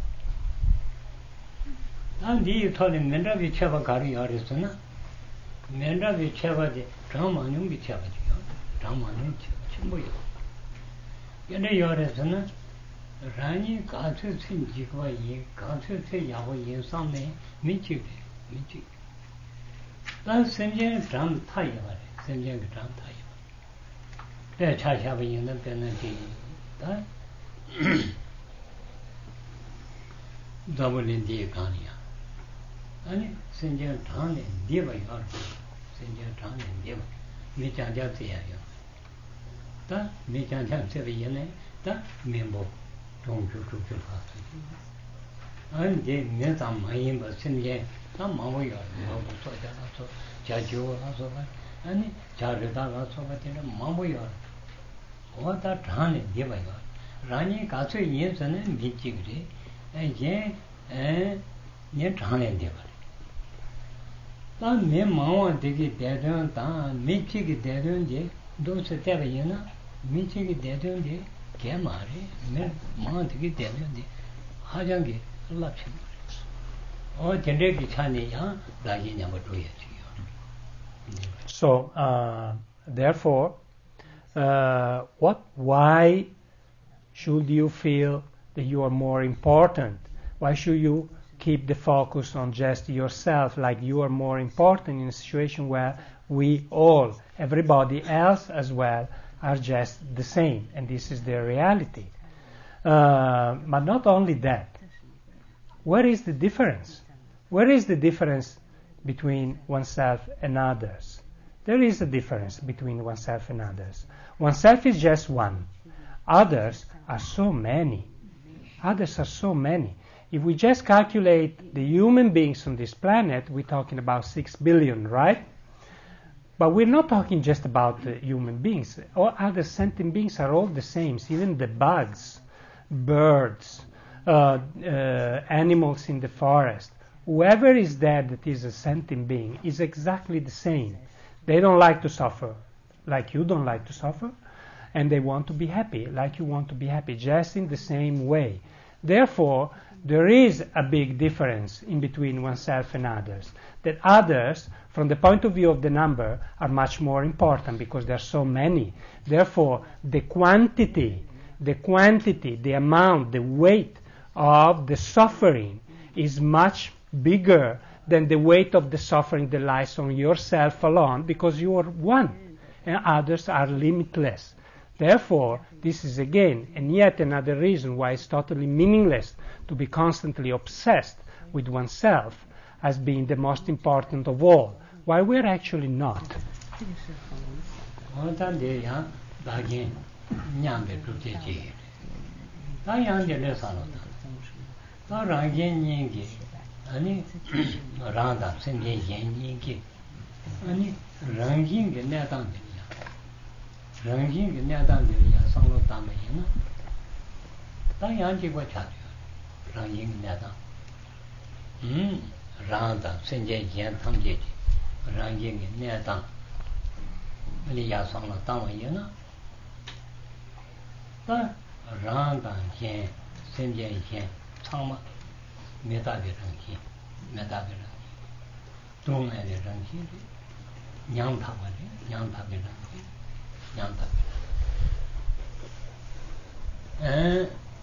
난디 토는 맨라비 쳐봐 가리 알았으나 맨라비 쳐봐지 장만용 비쳐봐지요 장만용 친구요 근데 열에서는 라니 가서 생기고 이 가서 야고 인상네 미치게 미치 난 생전 장 타이야 생전 장 타이야 대 차샤버 있는 변는지 다 더블인디 가니야 아니 생전 장네 네바요 생전 장네 네바 미장자지야요 다 미장자지야네 다 멤버 동주주주 가서 안제 내가 많이 봤는데 다 마음이야 뭐 소자라서 자주라서 아니 자르다라서 같은 마음이야 뭐다 다네 되봐요 라니 가서 인생은 미치 그래 이제 에얘 다네 되봐 나내 마음 되게 대전 다 미치게 되는데 도서 때문에나 미치게 되는데 걔 말이 내 마음 되게 되는데 하장게 흘러쳐 어 전례기 차니야 나기냐고 줘야지요. So uh, therefore uh, what why should you feel that you are more important? Why should you keep the focus on just yourself like you are more important in a situation where we all, everybody else as well, are just the same, and this is the reality. Uh, but not only that, where is the difference? Where is the difference between oneself and others? There is a difference between oneself and others. Oneself is just one. Others are so many. Others are so many. If we just calculate the human beings on this planet, we're talking about six billion, right? But we're not talking just about uh, human beings. All other sentient beings are all the same. Even the bugs, birds, uh, uh, animals in the forest. Whoever is there that is a sentient being is exactly the same. They don't like to suffer like you don't like to suffer. And they want to be happy like you want to be happy, just in the same way. Therefore, there is a big difference in between oneself and others. That others, from the point of view of the number, are much more important because there are so many. Therefore, the quantity, the quantity, the amount, the weight of the suffering is much bigger than the weight of the suffering that lies on yourself alone because you are one and others are limitless. Therefore, this is again and yet another reason why it's totally meaningless to be constantly obsessed with oneself as being the most important of all, while we're actually not. ranging ke nyadan de ya sanglo ta me yin ta yang ji gwa cha ranging nyadan hm rang da sen je yan tham je ji ranging nyadan li ya sanglo ta me yin na ta rang da yan sen je yan chang ma me da de rang ji me da de rang dong me de rang ji nyang tha ba de nyang tha de rang ji nyanta eh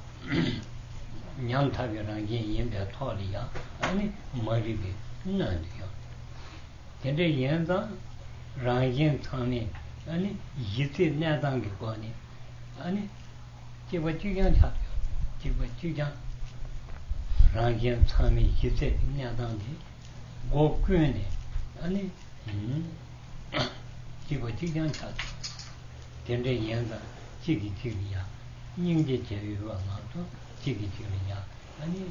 nyanta ge rang yin yin de to li ya ani ma ri bi na de ya de de yin da rang yin chang ni ani yi ti nya dang ge guo ni ani ji wo ju yang cha ji wo ju yang rang yin chang ni yi ti nya dang de go gu ni ani Jibo Jigang Chat, Tende Yanda, Jigi Jigia, Yingji Jiu, Jigi Jigia, and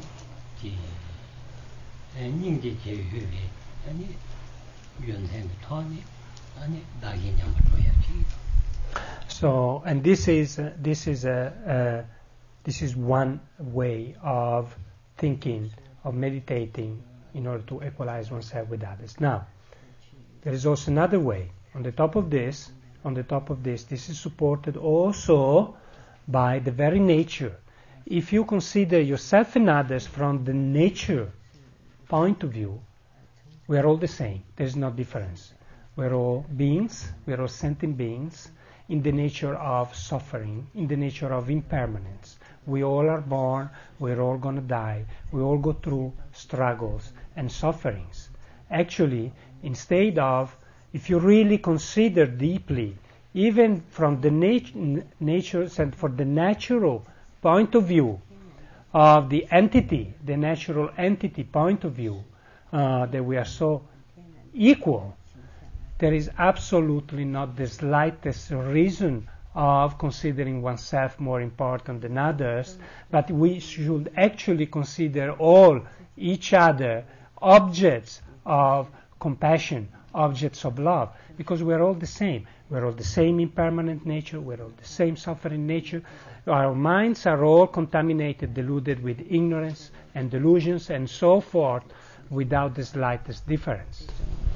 Yingji Jiu, and Yunheng Tony, and Dagin Yamatoya. So, and this is uh, this is a uh, this is one way of thinking, of meditating, in order to equalize oneself with others. Now, there is also another way. On the top of this, on the top of this, this is supported also by the very nature. If you consider yourself and others from the nature point of view, we are all the same. There is no difference. We are all beings. We are all sentient beings in the nature of suffering, in the nature of impermanence. We all are born. We're all going to die. We all go through struggles and sufferings. Actually, instead of, if you really consider deeply, even from the nat- nature and for the natural point of view of the entity, the natural entity point of view, uh, that we are so equal, there is absolutely not the slightest reason of considering oneself more important than others, but we should actually consider all each other objects of compassion, objects of love, because we're all the same. We're all the same impermanent nature, we're all the same suffering nature. Our minds are all contaminated, deluded with ignorance and delusions and so forth, without the slightest difference.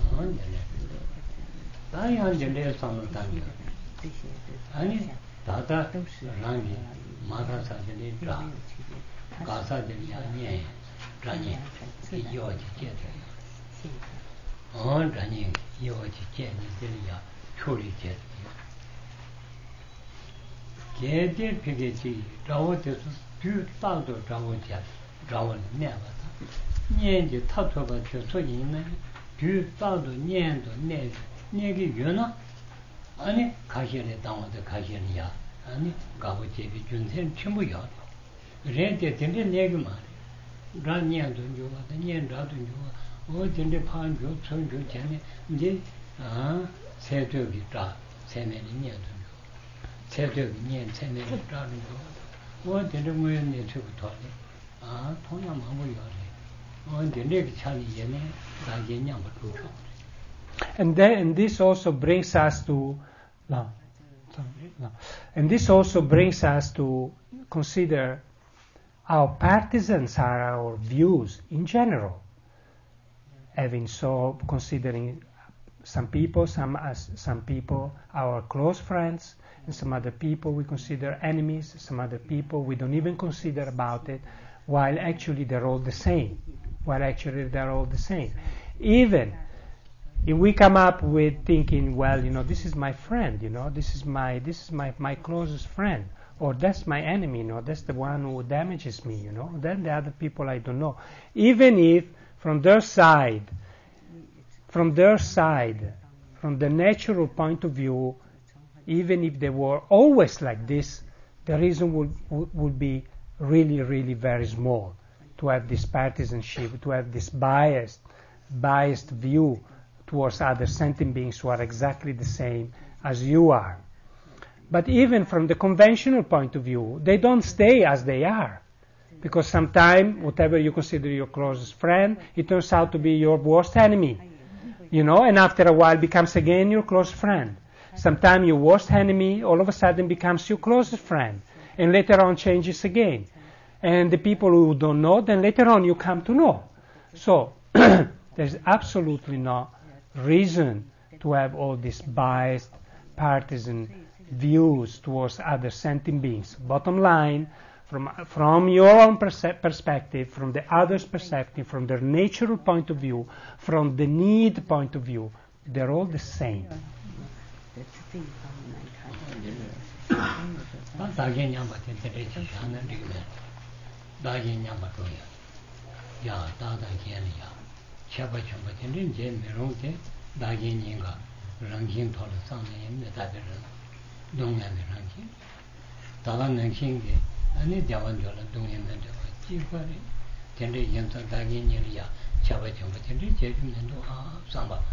아니 다다 랑기 마가사들이 다 가사들이 아니에 라니 이어지 제대 어 라니 이어지 제들이야 초리제 제대 피게지 라오데스 두 땅도 라오자 라오는 내가다 년지 타토가 저 있는 두 땅도 년도 내 내게 유나 아니 가시에 당원도 가시에야 아니 가보제비 준생 전부야 그런데 근데 내가 말해 라니안도 좋아다 년라도 좋아 어 근데 판교 천교 전에 이제 아 세적이 다 세면이 년도 세적이 년 세면이 다는 거어 근데 뭐는 내처부터 아 통양 마음을 열어 어 근데 그 차이 얘네 나게냐 뭐 And then, and this also brings us to, no, no, and this also brings us to consider how partisans are our views in general. Having so, considering some people, some as some people our close friends, and some other people we consider enemies, some other people we don't even consider about it, while actually they're all the same. While actually they're all the same. Even if we come up with thinking, well, you know, this is my friend, you know, this is my this is my, my closest friend, or that's my enemy, you know, that's the one who damages me, you know, then the other people I don't know. Even if from their side, from their side, from the natural point of view, even if they were always like this, the reason would, would, would be really, really very small to have this partisanship, to have this biased, biased view towards other sentient beings who are exactly the same as you are. But even from the conventional point of view, they don't stay as they are. Because sometimes, whatever you consider your closest friend, it turns out to be your worst enemy. You know, and after a while becomes again your close friend. Sometimes your worst enemy all of a sudden becomes your closest friend. And later on changes again. And the people who don't know, then later on you come to know. So, there's absolutely no reason to have all these biased, partisan views towards other sentient beings. Bottom line, from from your own perse- perspective, from the other's perspective, from their natural point of view, from the need point of view, they're all the same. chapa chapa tenrin je merong te dagin yinga rangin thola sangna yinga tabi rang dongya me rangin daga nangshin ge ane dewan jola dongya me dewa jikwa re tenrin yinza dagin yinga ya chapa chapa tenrin je mendo a samba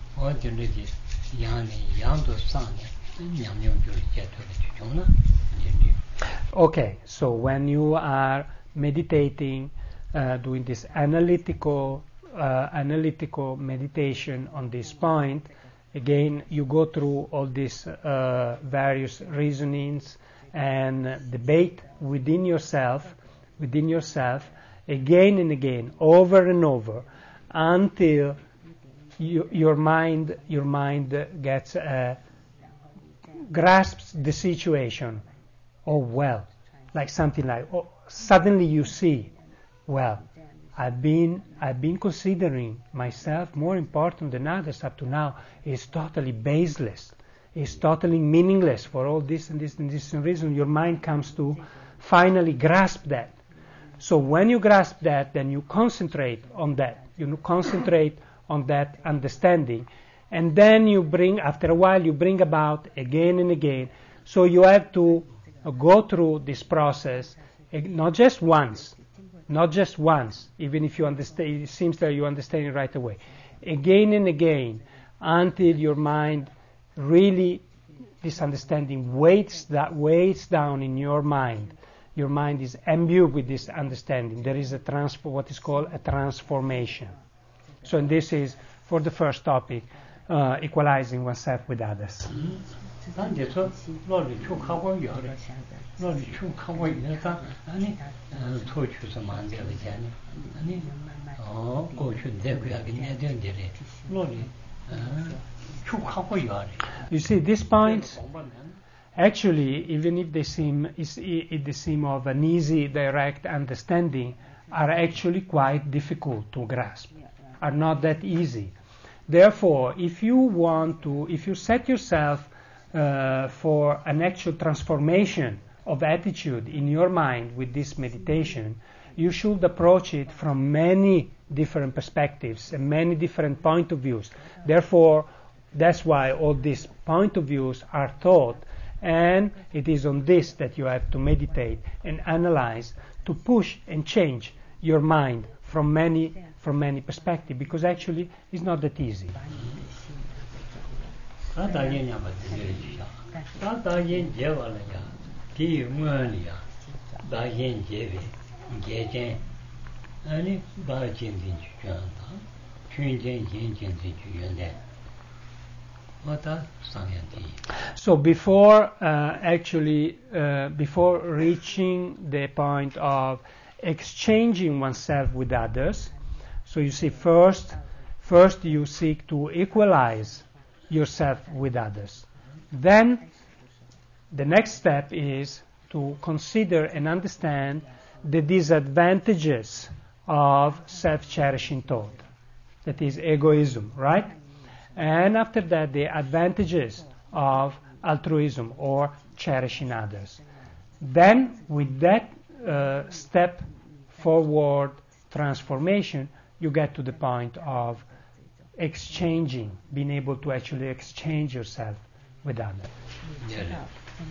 Okay, so when you are meditating, uh, doing this analytical, uh, analytical meditation on this point, again, you go through all these uh, various reasonings and debate within yourself, within yourself, again and again, over and over, until you, your mind, your mind gets uh, grasps the situation. Oh well, like something like, oh, suddenly you see, well, I've been I've been considering myself more important than others up to now. It's totally baseless. It's totally meaningless for all this and this and this reason. Your mind comes to finally grasp that. So when you grasp that, then you concentrate on that. You concentrate on that understanding, and then you bring, after a while, you bring about again and again. So you have to go through this process, not just once, not just once, even if you understand, it seems that you understand it right away, again and again, until your mind really, this understanding weights that weights down in your mind. Your mind is imbued with this understanding. There is a trans, what is called a transformation. So, and this is for the first topic, uh, equalizing oneself with others. You see, these points, actually, even if they seem, if they seem of an easy, direct understanding, are actually quite difficult to grasp, are not that easy. Therefore, if you want to, if you set yourself uh, for an actual transformation of attitude in your mind with this meditation, you should approach it from many different perspectives and many different point of views. Therefore, that's why all these point of views are taught, and it is on this that you have to meditate and analyze to push and change your mind from many from many perspectives, because actually it's not that easy. So before uh, actually uh, before reaching the point of exchanging oneself with others, so you see, first first you seek to equalize yourself with others. Then the next step is to consider and understand the disadvantages of self-cherishing thought, that is egoism, right? And after that, the advantages of altruism or cherishing others. Then, with that uh, step forward transformation, you get to the point of exchanging, being able to actually exchange yourself with others. Yeah.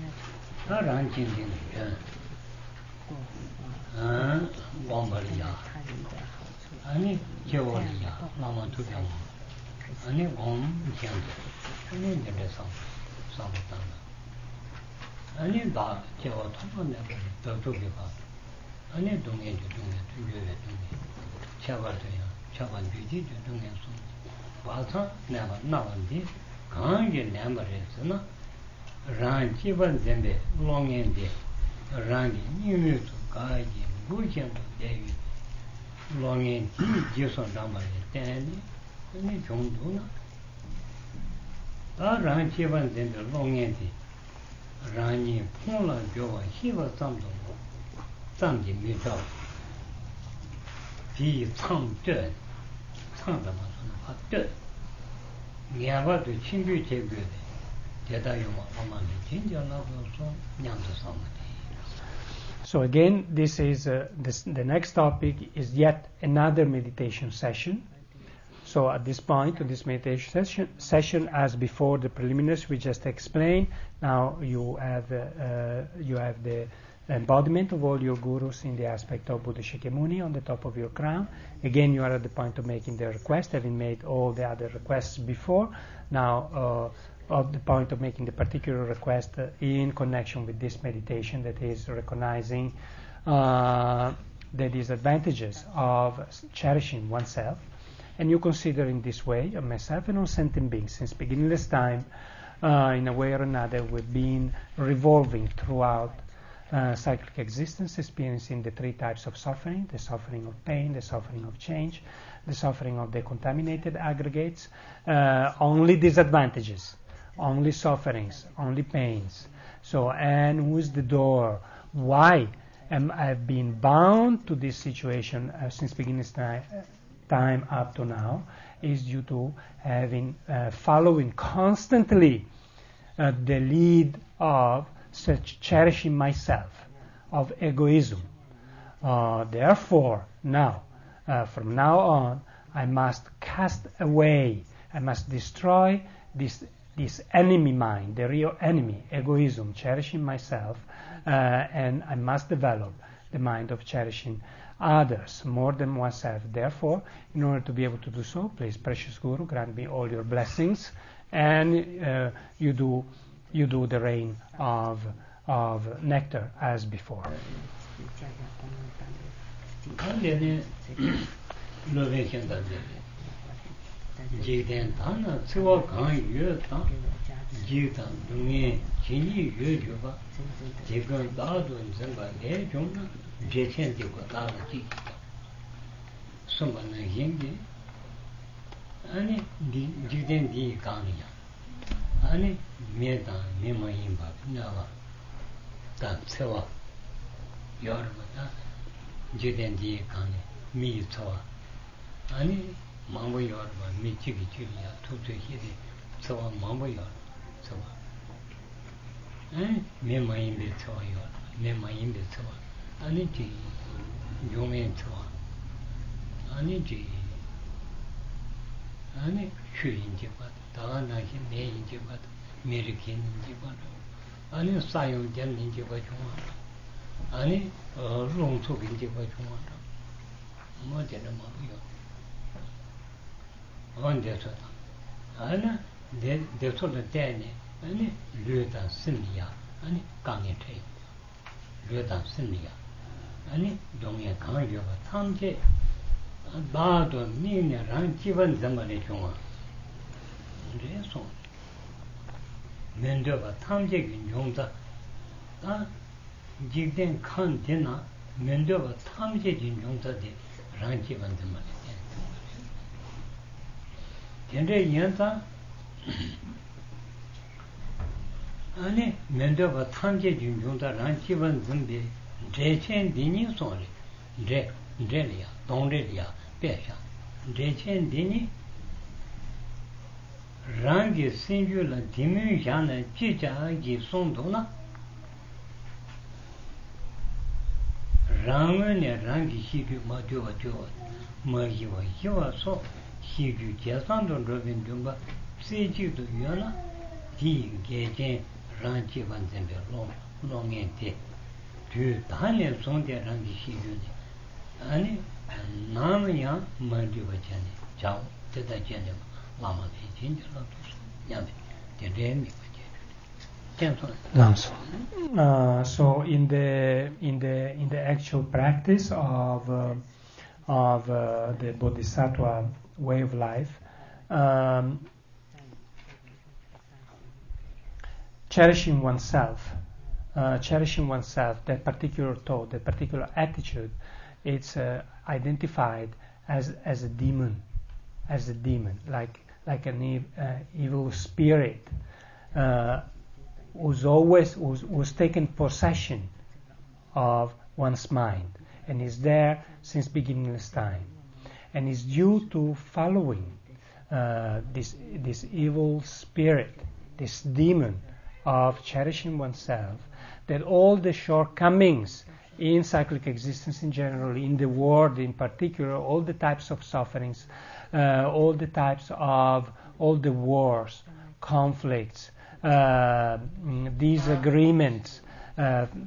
아니 곰 견데 아니 내려서 상담 아니 나 제가 통번에 더더게 봐 아니 동에 동에 중요해 동에 차가도요 차가 비지 동에서 와서 내가 나왔는데 강하게 내말했으나 ran 기본 된데 롱인데 란이 뉴미도 가지 무전도 대위 롱인 지선 담아야 되니 이 정도나 다른 기본 된데 롱인데 란이 풍라 교와 희와 잠도 잠지 미죠 비 창전 창다 맞는 것 냐바도 친구 제거돼 대다요마 엄마는 진짜 나서서 냥도 상관이. So again, this is uh, this, the next topic is yet another meditation session. So at this point, in this meditation session, session as before the preliminaries we just explained, now you have uh, uh, you have the embodiment of all your gurus in the aspect of Buddha Shakyamuni on the top of your crown. Again, you are at the point of making the request, having made all the other requests before. Now, uh, at the point of making the particular request uh, in connection with this meditation, that is recognizing uh, the disadvantages of cherishing oneself. And you consider in this way, uh, myself and all sentient beings, since beginningless time, uh, in a way or another, we've been revolving throughout uh, cyclic existence, experiencing the three types of suffering: the suffering of pain, the suffering of change, the suffering of the contaminated aggregates. Uh, only disadvantages, only sufferings, only pains. So, and who's the door? Why am I been bound to this situation uh, since beginningless time? time up to now is due to having uh, following constantly uh, the lead of such cherishing myself, of egoism. Uh, therefore, now, uh, from now on, I must cast away, I must destroy this this enemy mind, the real enemy, egoism, cherishing myself, uh, and I must develop the mind of cherishing others more than oneself. Therefore, in order to be able to do so, please, precious Guru, grant me all your blessings, and uh, you do you do the rain of of nectar as before. 제천 되고 다르지 somebody hingi 아니 디 지된 디 강이야 아니 메다 메마인 바 나와 다 세워 여러분다 지된 디 강이 미 쳐와 아니 망보 여러분 미치기 줄이야 투투히디 세워 망보 여러분 세워 에 메마인 비 쳐요 메마인 비 쳐와 아니지 용면 좋아 아니지 아니 휴인지 봐 다나히 내인지 봐 메리킨지 봐 아니 사용전인지 봐 좋아 아니 어 롱속인지 봐 좋아 뭐 되는 말이요 언제서 아나 내 대소를 때네 아니 류다 승리야 아니 강에 돼 류다 승리야 아니 동에 강요가 탐제 나도 니네랑 기본 zamane 중앙 그래서 면도가 탐제긴 용자 아 지된 칸 되나 면도가 탐제진 용자데 랑 기본 zamane 근데 연타 아니 면도가 탐제진 용자 랑 기본 zambe 제천 디니 소리 제 제리야 동레리야 배샤 제천 디니 랑게 신규라 디뮤샤나 지자기 송도나 랑은에 랑기 시규 마교와 교 마기와 요와서 시규 계산도 로빈 좀바 세지도 요나 디 게제 랑지 반zembe 로 롱엔테 그 다음에 송대랑이 시주니 아니 나무야 만디바잖아 자 대다잖아 라마데 진짜로 야베 대대미 Uh, so in the in the in the actual practice of uh, of uh, the Bodhisattva way of life, um, cherishing oneself. Uh, cherishing oneself, that particular thought, that particular attitude, it's uh, identified as as a demon, as a demon, like like an ev- uh, evil spirit, uh, who's always who's, who's taken possession of one's mind, and is there since beginningless time, and is due to following uh, this this evil spirit, this demon of cherishing oneself, that all the shortcomings in cyclic existence in general, in the world in particular, all the types of sufferings, uh, all the types of all the wars, conflicts, uh, disagreements, uh,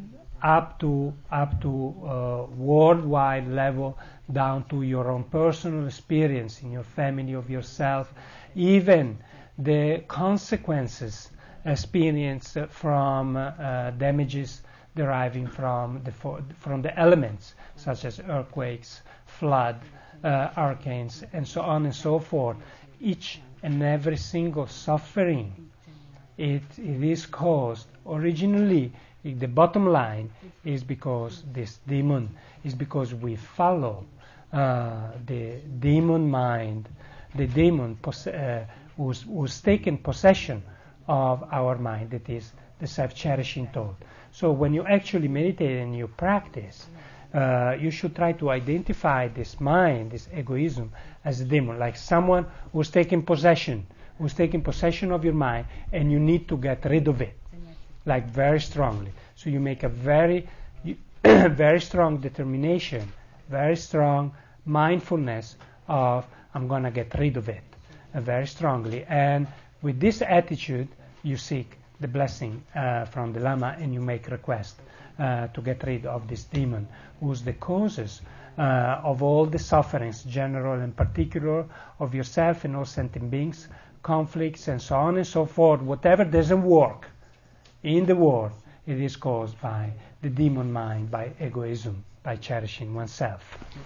up to up to uh, worldwide level, down to your own personal experience in your family, of yourself, even the consequences experienced from uh, damages deriving from the from the elements such as earthquakes, flood, uh, hurricanes, and so on and so forth. Each and every single suffering, it, it is caused originally. The bottom line is because this demon is because we follow uh, the demon mind, the demon poss- uh, who's, who's taken possession of our mind, that is the self-cherishing thought. So when you actually meditate and you practice, uh, you should try to identify this mind, this egoism, as a demon, like someone who's taking possession, who's taking possession of your mind, and you need to get rid of it, like very strongly. So you make a very, very strong determination, very strong mindfulness of, I'm going to get rid of it, uh, very strongly. And with this attitude, you seek the blessing uh, from the Lama, and you make request uh, to get rid of this demon, who's the causes uh, of all the sufferings, general and particular, of yourself and all sentient beings, conflicts and so on and so forth. Whatever doesn't work in the world, it is caused by the demon mind, by egoism, by cherishing oneself.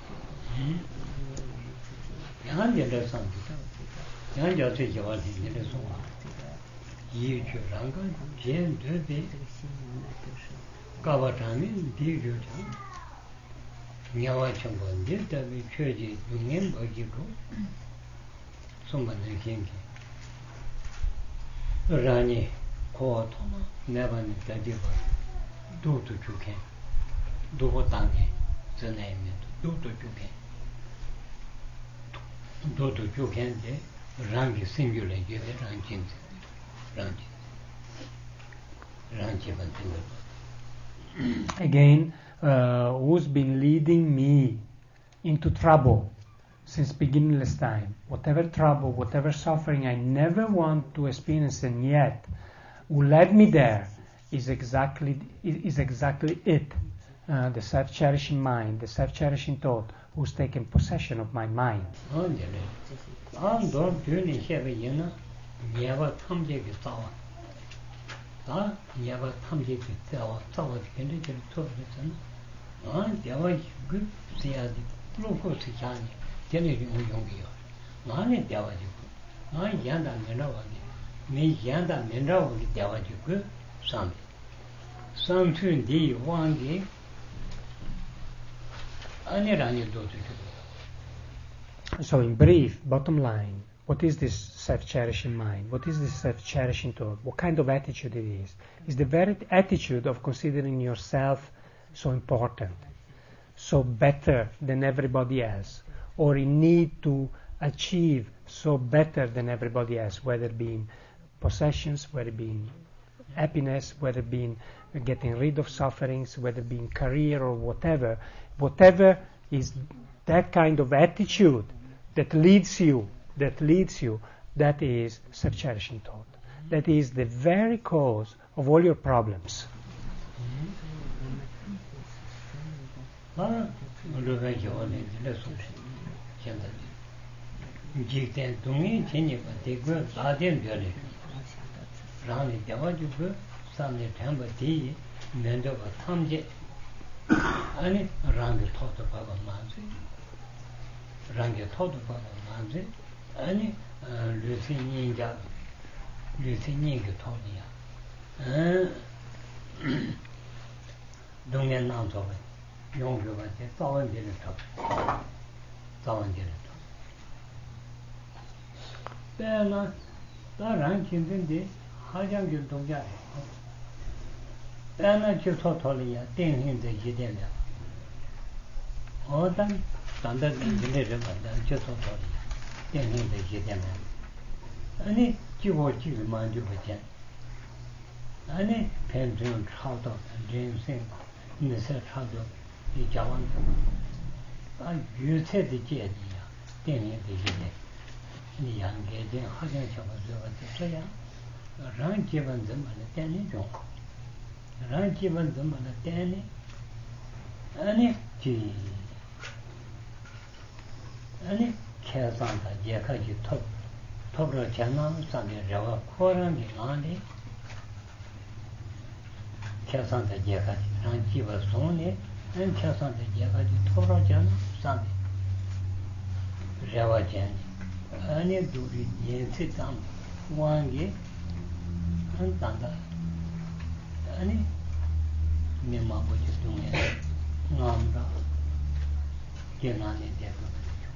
Rani ko tono never ni dadiva do to juken do what tangi zene do to juken do to juken de rangi singular je rangi rangi rangi bantinga. Again, uh, who's been leading me into trouble since beginningless time? Whatever trouble, whatever suffering I never want to experience, and yet who led me there is exactly is exactly it. Uh, the self-cherishing mind, the self-cherishing thought, who's taken possession of my mind. Me yanda menra wali dewa juku sam sam tun di wangi ani rani do juku. So in brief, bottom line, what is this self-cherishing mind? What is this self-cherishing thought? What kind of attitude it is? It's the very attitude of considering yourself so important, so better than everybody else, or in need to achieve so better than everybody else, whether being possessions, whether being happiness, whether being getting rid of sufferings, whether being career or whatever. Whatever is that kind of attitude that leads you, that leads you, that is self-cherishing thought. That is the very cause of all your problems. Rani dewa juku samne tenpa diyi mendoba tamje ani rangi toto baba manzi rangi toto baba manzi ani lusi nyinga lusi nyinga toto ya dungen namso ba yongyo ba te zawan jiri toto zawan jiri toto bena da rangi chintin 하장교 동자 때나 주소토리야 땡hin데 지대냐 어떤 단단 인내를 받다 주소토리야 땡hin데 지대냐 아니 지고 지고 만주 버전 아니 펜좀 차도 인생 인생 차도 이 자원 아 유체의 제지야 땡hin데 지대 이 양계된 하장 잡아서 어떻게야 rāng jīvān zimbāni tēnī yōng ranchiban zamana teni ani ji ani kesanta jekaji top topra chana sami rawa koran ni ngani kesanta jekaji ranchiba soni ani kesanta jekaji topra chana sami rawa chani ani duri yensi tam wangi an tanda ani mima boji dunga ngamra kenani deka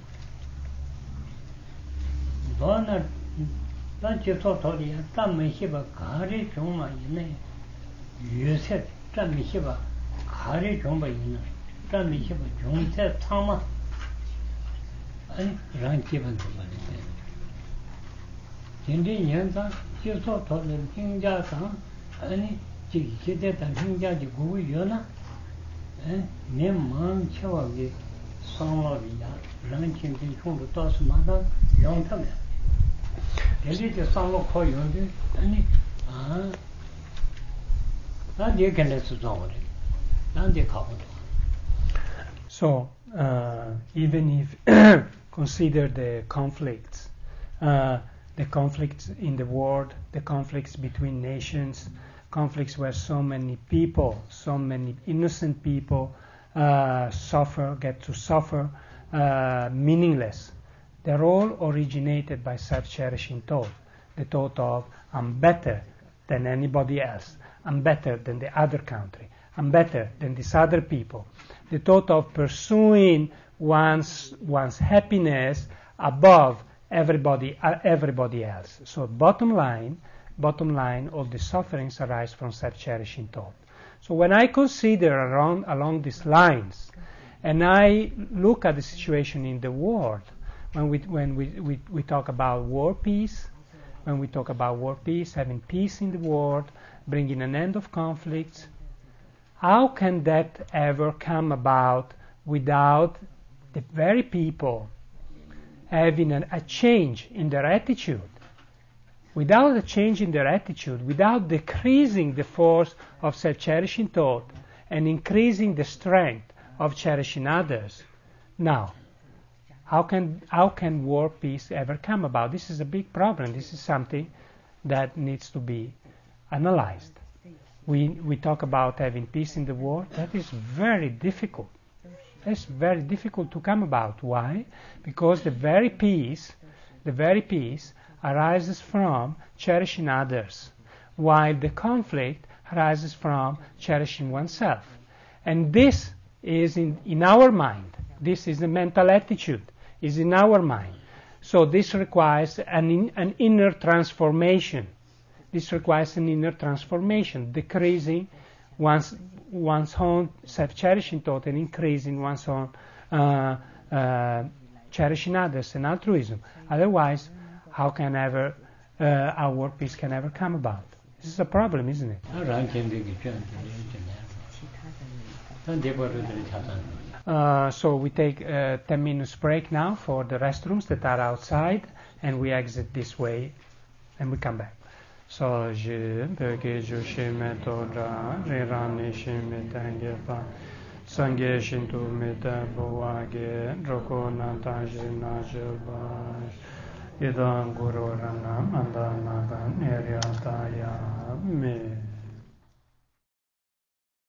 dona tanchi to tori tamme hiba kari chungma yine yuse tamme hiba kari chungma yine tamme hiba chungse tama ani ranchi bantuba 진리 연상 지소 도는 행자상 아니 지 기대다 행자지 구요나 에 마음 채워게 상로비야 랑친진 총도 또스 마다 영탐에 델리지 상로 코요인데 아니 아 나디에 견레스 좋아래 난디 가고 So uh, even if consider the conflicts uh, the conflicts in the world, the conflicts between nations, conflicts where so many people, so many innocent people uh, suffer, get to suffer, uh, meaningless. They're all originated by self-cherishing thought, the thought of, I'm better than anybody else, I'm better than the other country, I'm better than these other people. The thought of pursuing one's, one's happiness above everybody uh, everybody else. So bottom line, bottom line, all the sufferings arise from self-cherishing thought. So when I consider around along these lines, and I look at the situation in the world, when we when we, we, we talk about war peace, when we talk about war peace, having peace in the world, bringing an end of conflicts, how can that ever come about without the very people having an, a change in their attitude? Without a change in their attitude, without decreasing the force of self-cherishing thought and increasing the strength of cherishing others, now, how can how can war peace ever come about? This is a big problem. This is something that needs to be analyzed. We we talk about having peace in the world. That is very difficult. It's very difficult to come about. Why? Because the very peace, the very peace arises from cherishing others, while the conflict arises from cherishing oneself. And this is in, in our mind. This is the mental attitude, is in our mind. So this requires an, in, an inner transformation. This requires an inner transformation, decreasing one's one's own self-cherishing thought and increasing one's own uh, uh, cherishing others and altruism. Otherwise, how can ever uh, our world peace can ever come about? This is a problem, isn't it? Uh, so we take a ten minutes break now for the restrooms that are outside, and we exit this way, and we come back. So je bege je sheme toda rerani sheme tangepa sange shintu meta boage roko nanta jina jeba idan guru rana mandana gan area taya me